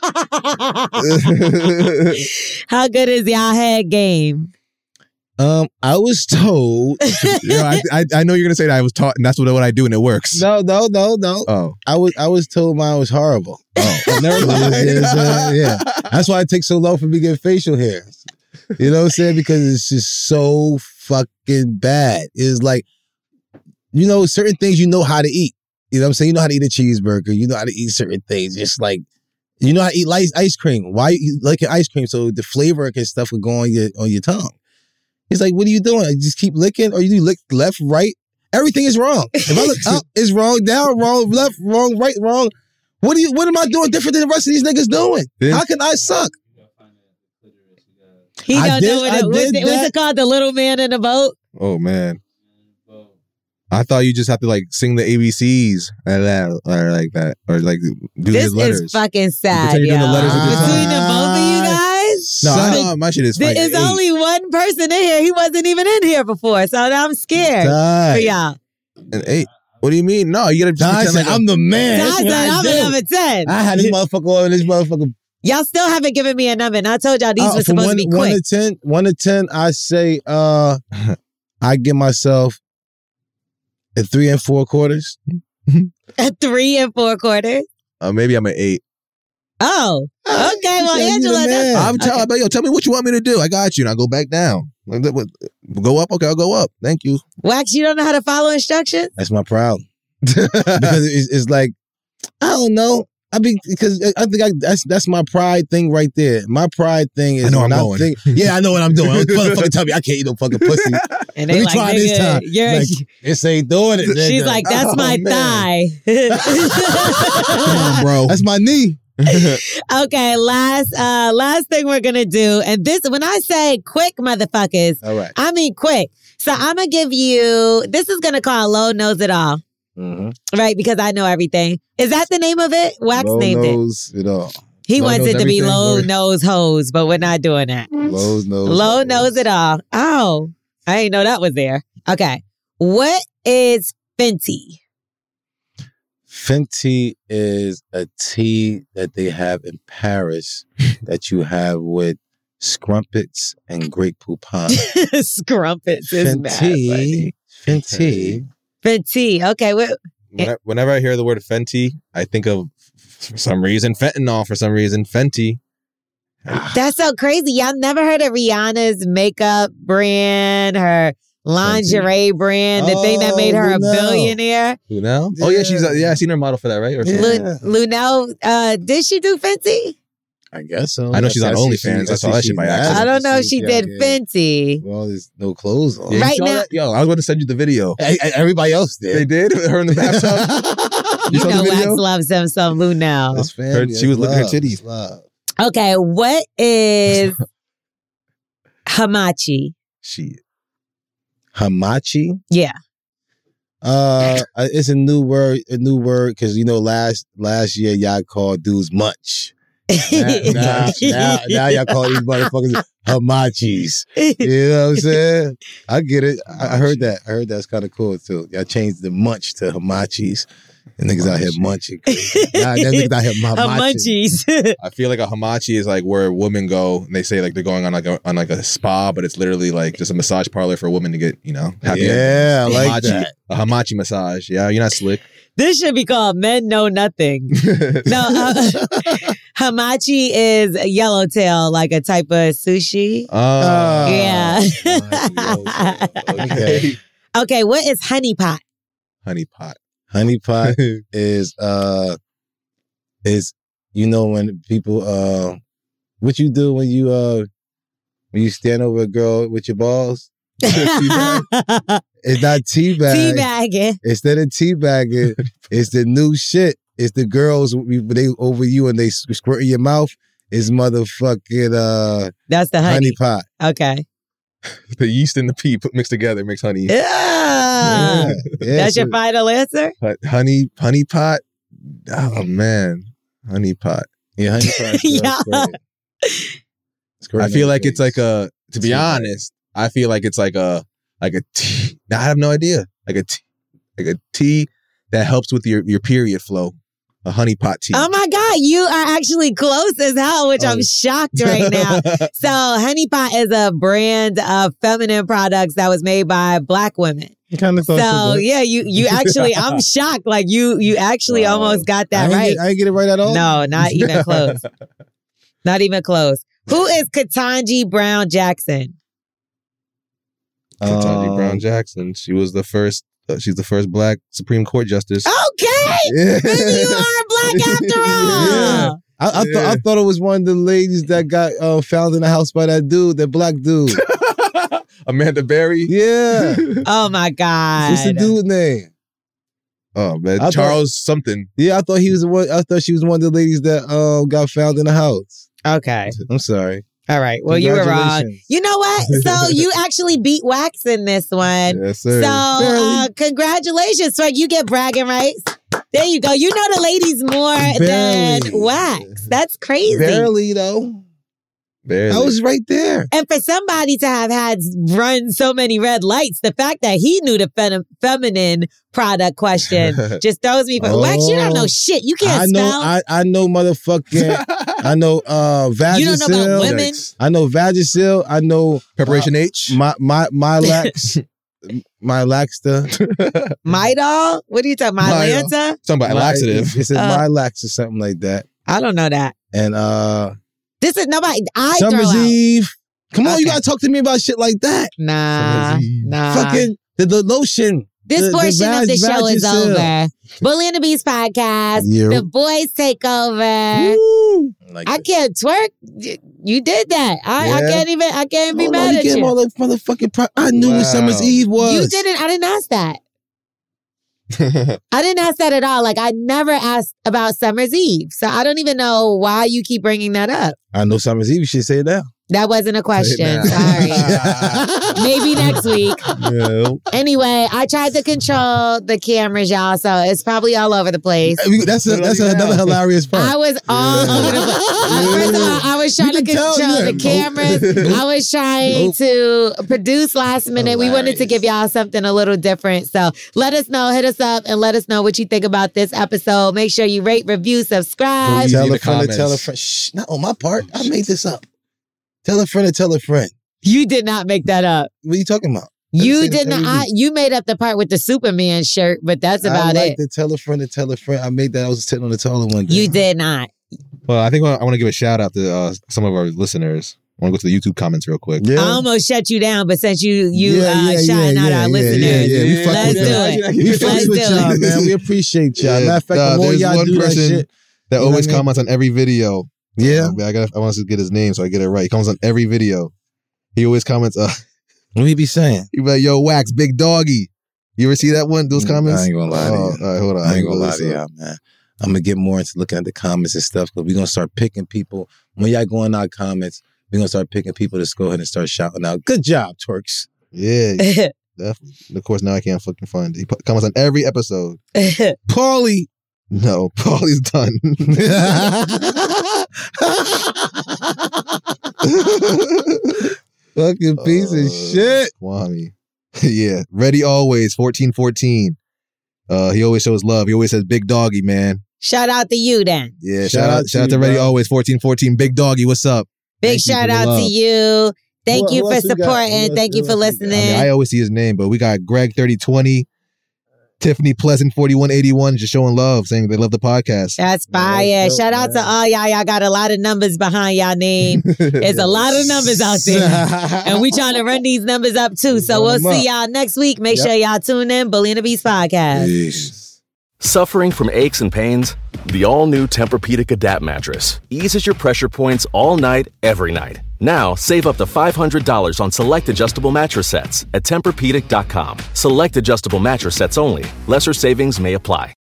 How good is y'all head game? I was told. I know you're gonna say that I was taught, and that's what I do, and it works. No. Oh, I was told mine was horrible. oh, never mind. Yeah. That's why it takes so long for me to get facial hair. You know what I'm saying? Because it's just so fucking bad. It's like, you know, certain things you know how to eat. You know what I'm saying? You know how to eat a cheeseburger. You know how to eat certain things. Just like, You know how to eat ice cream. Why you like ice cream? So the flavor and stuff would go on your tongue. He's like, what are you doing? I just keep licking, or you lick left, right. Everything is wrong. If I look up, it's wrong. Down, wrong. Left, wrong. Right, wrong. What am I doing different than the rest of these niggas doing? How can I suck? He don't know what's it called? The little man in the boat? Oh, man. I thought you just have to like sing the ABCs or like that, or like do his letters. This is fucking sad, Pretend you're doing the letters with your tongue. Between the both of you guys? No, I know my shit is like There's only one person in here. He wasn't even in here before, so I'm scared for y'all. An 8. What do you mean? No, you gotta just pretend like I'm the man. I said I'm a number 10. I had this motherfucker on this motherfucker. Y'all still haven't given me a number, and I told y'all these were supposed to be quick. 1 to 10, I say I give myself a 3 4/4. A 3 4/4. Maybe I'm an 8. Oh, okay. Well, Angela, tell me what you want me to do. I got you. And I go back down. Go up. Okay, I'll go up. Thank you. Wax, you don't know how to follow instructions? That's my problem. Because it's like, I don't know. Because I think that's my pride thing right there. My pride thing is I know I'm going. Yeah, I know what I'm doing. Motherfucker tell me I can't eat no fucking pussy. And they Let me try this time. Like, this ain't doing it. Nigga. She's like, that's my thigh. Come on, bro. That's my knee. Okay, last thing we're gonna do, and this when I say quick, motherfuckers, all right, I mean quick. So I'm gonna give you. This is gonna call Low Knows It All, right? Because I know everything. Is that the name of it? Wax Low named knows it all. He Low wants it to be Low everything. Nose Hose, but we're not doing that. Low knows it all. Oh, I didn't know that was there. Okay, what is Fenty? Fenty is a tea that they have in Paris that you have with scrumpets and Great Poupon. Scrumpets is mad funny. Fenty. Okay. Whenever I hear the word Fenty, I think of, for some reason, fentanyl. For some reason, Fenty. That's so crazy. Y'all never heard of Rihanna's makeup brand, her lingerie brand, the thing that made her a billionaire? Lunel? Oh, yeah, I seen her model for that, right? Or Lunel, did she do Fenty? I guess so. I know she's on OnlyFans. I saw that shit by accident. I don't know if she did Fenty. Well, there's no clothes on. Yeah, right now. That? Yo, I was going to send you the video. Everybody else did. They did? Her in the bathtub? You know Wax loves him some Lunel. She was licking her titties. Okay, what is hamachi? Shit. Hamachi? Yeah. It's a new word because last year y'all called dudes munch. Now y'all call these motherfuckers hamachis. You know what I'm saying? I get it. I heard that. I heard that's kind of cool too. Y'all changed the munch to hamachis. And niggas out here munching. Nah, that niggas out here munchies. I feel like a hamachi is like where women go and they say like they're going on like a spa, but it's literally like just a massage parlor for a woman to get, happy. Yeah, I like that. A hamachi massage. Yeah, you're not slick. This should be called Men Know Nothing. No, hamachi is yellowtail, like a type of sushi. Oh. Yeah. Okay, what is honey pot? Honey pot. Honey pot is when people what you do when you stand over a girl with your balls? It's not teabagging. Teabagging. Instead of teabagging, it's the new shit. It's the girls they over you and they squirt in your mouth. It's motherfucking that's the honey pot. Okay. The yeast and the pea mixed together makes honey. Yeah. That's your final answer? Honey pot. Oh man, honey pot. Yeah, honey pot. Yeah. I feel like it's like to be honest, I feel like it's like a tea. Now, I have no idea. Like a tea that helps with your period flow. A honey pot tea. Oh my God, you are actually close as hell, which I'm shocked right now. So Honey Pot is a brand of feminine products that was made by Black women. Kind of thought so. Yeah, you actually, I'm shocked. Like you actually almost got that right. I didn't get it right at all? No, not even close. Not even close. Who is Ketanji Brown Jackson? Ketanji Brown Jackson. She was the first. She's the first Black Supreme Court justice. Okay, maybe you are Black after all. Yeah. I thought it was one of the ladies that got found in the house by that dude, that black dude. Amanda Berry. Yeah. Oh my God. What's the dude's name? Oh man, I Charles something. Yeah, I thought he was the one. I thought she was one of the ladies that got found in the house. Okay. I'm sorry. All right. Well, you were wrong. Congratulations. You know what? So you actually beat Wax in this one. Yes, sir. So congratulations, Swag. You get bragging rights. There you go. You know the ladies more than Wax. That's crazy. Barely though. Barely. I was right there. And for somebody to have had run so many red lights, the fact that he knew the feminine product question just throws me. Wax, you don't know shit. You can't spell. I know motherfucking. I know Vagisil. You don't know about women. I know Vagisil. I know Preparation H. Mylaxta. Midol? What are you talking about? Mylanta? Talking about laxative. It says Mylax or something like that. I don't know that. And this is nobody. I Summer's throw out. Eve. Come on, Okay. you gotta talk to me about shit like that. Nah. Fucking the lotion. This portion of the show is Vagisil. over. Bully and the Beast podcast. Yeah. The boys take over. Woo. I can't twerk. You did that. I can't be mad at you. I knew what Summer's Eve was. You didn't. I didn't ask that. I didn't ask that at all. Like, I never asked about Summer's Eve. So I don't even know why you keep bringing that up. I know Summer's Eve. You should say it now. That wasn't a question. Sorry. Maybe next week. Yeah. Anyway, I tried to control the cameras, y'all, so it's probably all over the place. That's another hilarious part. I was all over the place. First of all, I was trying to control the cameras. I was trying to produce last minute. We wanted to give y'all something a little different. So let us know. Hit us up and let us know what you think about this episode. Make sure you rate, review, subscribe. Tell a friend to tell a friend. Shh, not on my part. I made this up. Tell a friend to tell a friend. You did not make that up. What are you talking about? You did not. You made up the part with the Superman shirt, but that's about I like it. to tell a friend to tell a friend. I made that. I was sitting on the toilet one day. You did not. Well, I think I want to give a shout out to some of our listeners. I want to go to the YouTube comments real quick. Yeah. I almost shut you down, but since you shouting out our listeners, We fuck let's with do y'all. it. We fuck Let's with do y'all, it. man. We appreciate y'all. Yeah. Matter of fact, the more There's y'all one do that person shit. that You always know what I mean? comments on every video. Yeah. I want to get his name so I get it right. He comments on every video. He always comments, What he be saying? he be like, yo, Wax, big doggy. You ever see that one, those comments? I ain't gonna lie to you. All right, hold on. I ain't gonna lie to y'all, man. I'm gonna get more into looking at the comments and stuff because we're gonna start picking people. When y'all go in our comments, we're gonna start picking people to go ahead and start shouting out. Good job, Twerks. Yeah, definitely. Of course, now I can't fucking find it. He comments on every episode. Paulie. No, Paulie's done. Fucking piece of shit. Kwame. Yeah. Ready always, 1414. He always shows love. He always says big doggy, man. Shout out to you then. Yeah, Shout out to shout out to you, Ready bro. Always, 1414. Big doggy, what's up? Big Thank you shout for the out to love. you. Thank Who you for else we got? Who supporting. else- Thank you who for else we got? listening. I mean, I always see his name, but we got Greg 3020, Tiffany Pleasant 4181 just showing love, saying they love the podcast. That's fire. Yeah, Shout out to all y'all. Y'all got a lot of numbers behind y'all name. There's a lot of numbers out there. And we trying to run these numbers up too. So we'll Run them see y'all next week. Make sure y'all tune in. Bully and the Beast podcast. Peace. Suffering from aches and pains? The all-new Tempur-Pedic Adapt mattress eases your pressure points all night, every night. Now, save up to $500 on select adjustable mattress sets at TempurPedic.com. Select adjustable mattress sets only. Lesser savings may apply.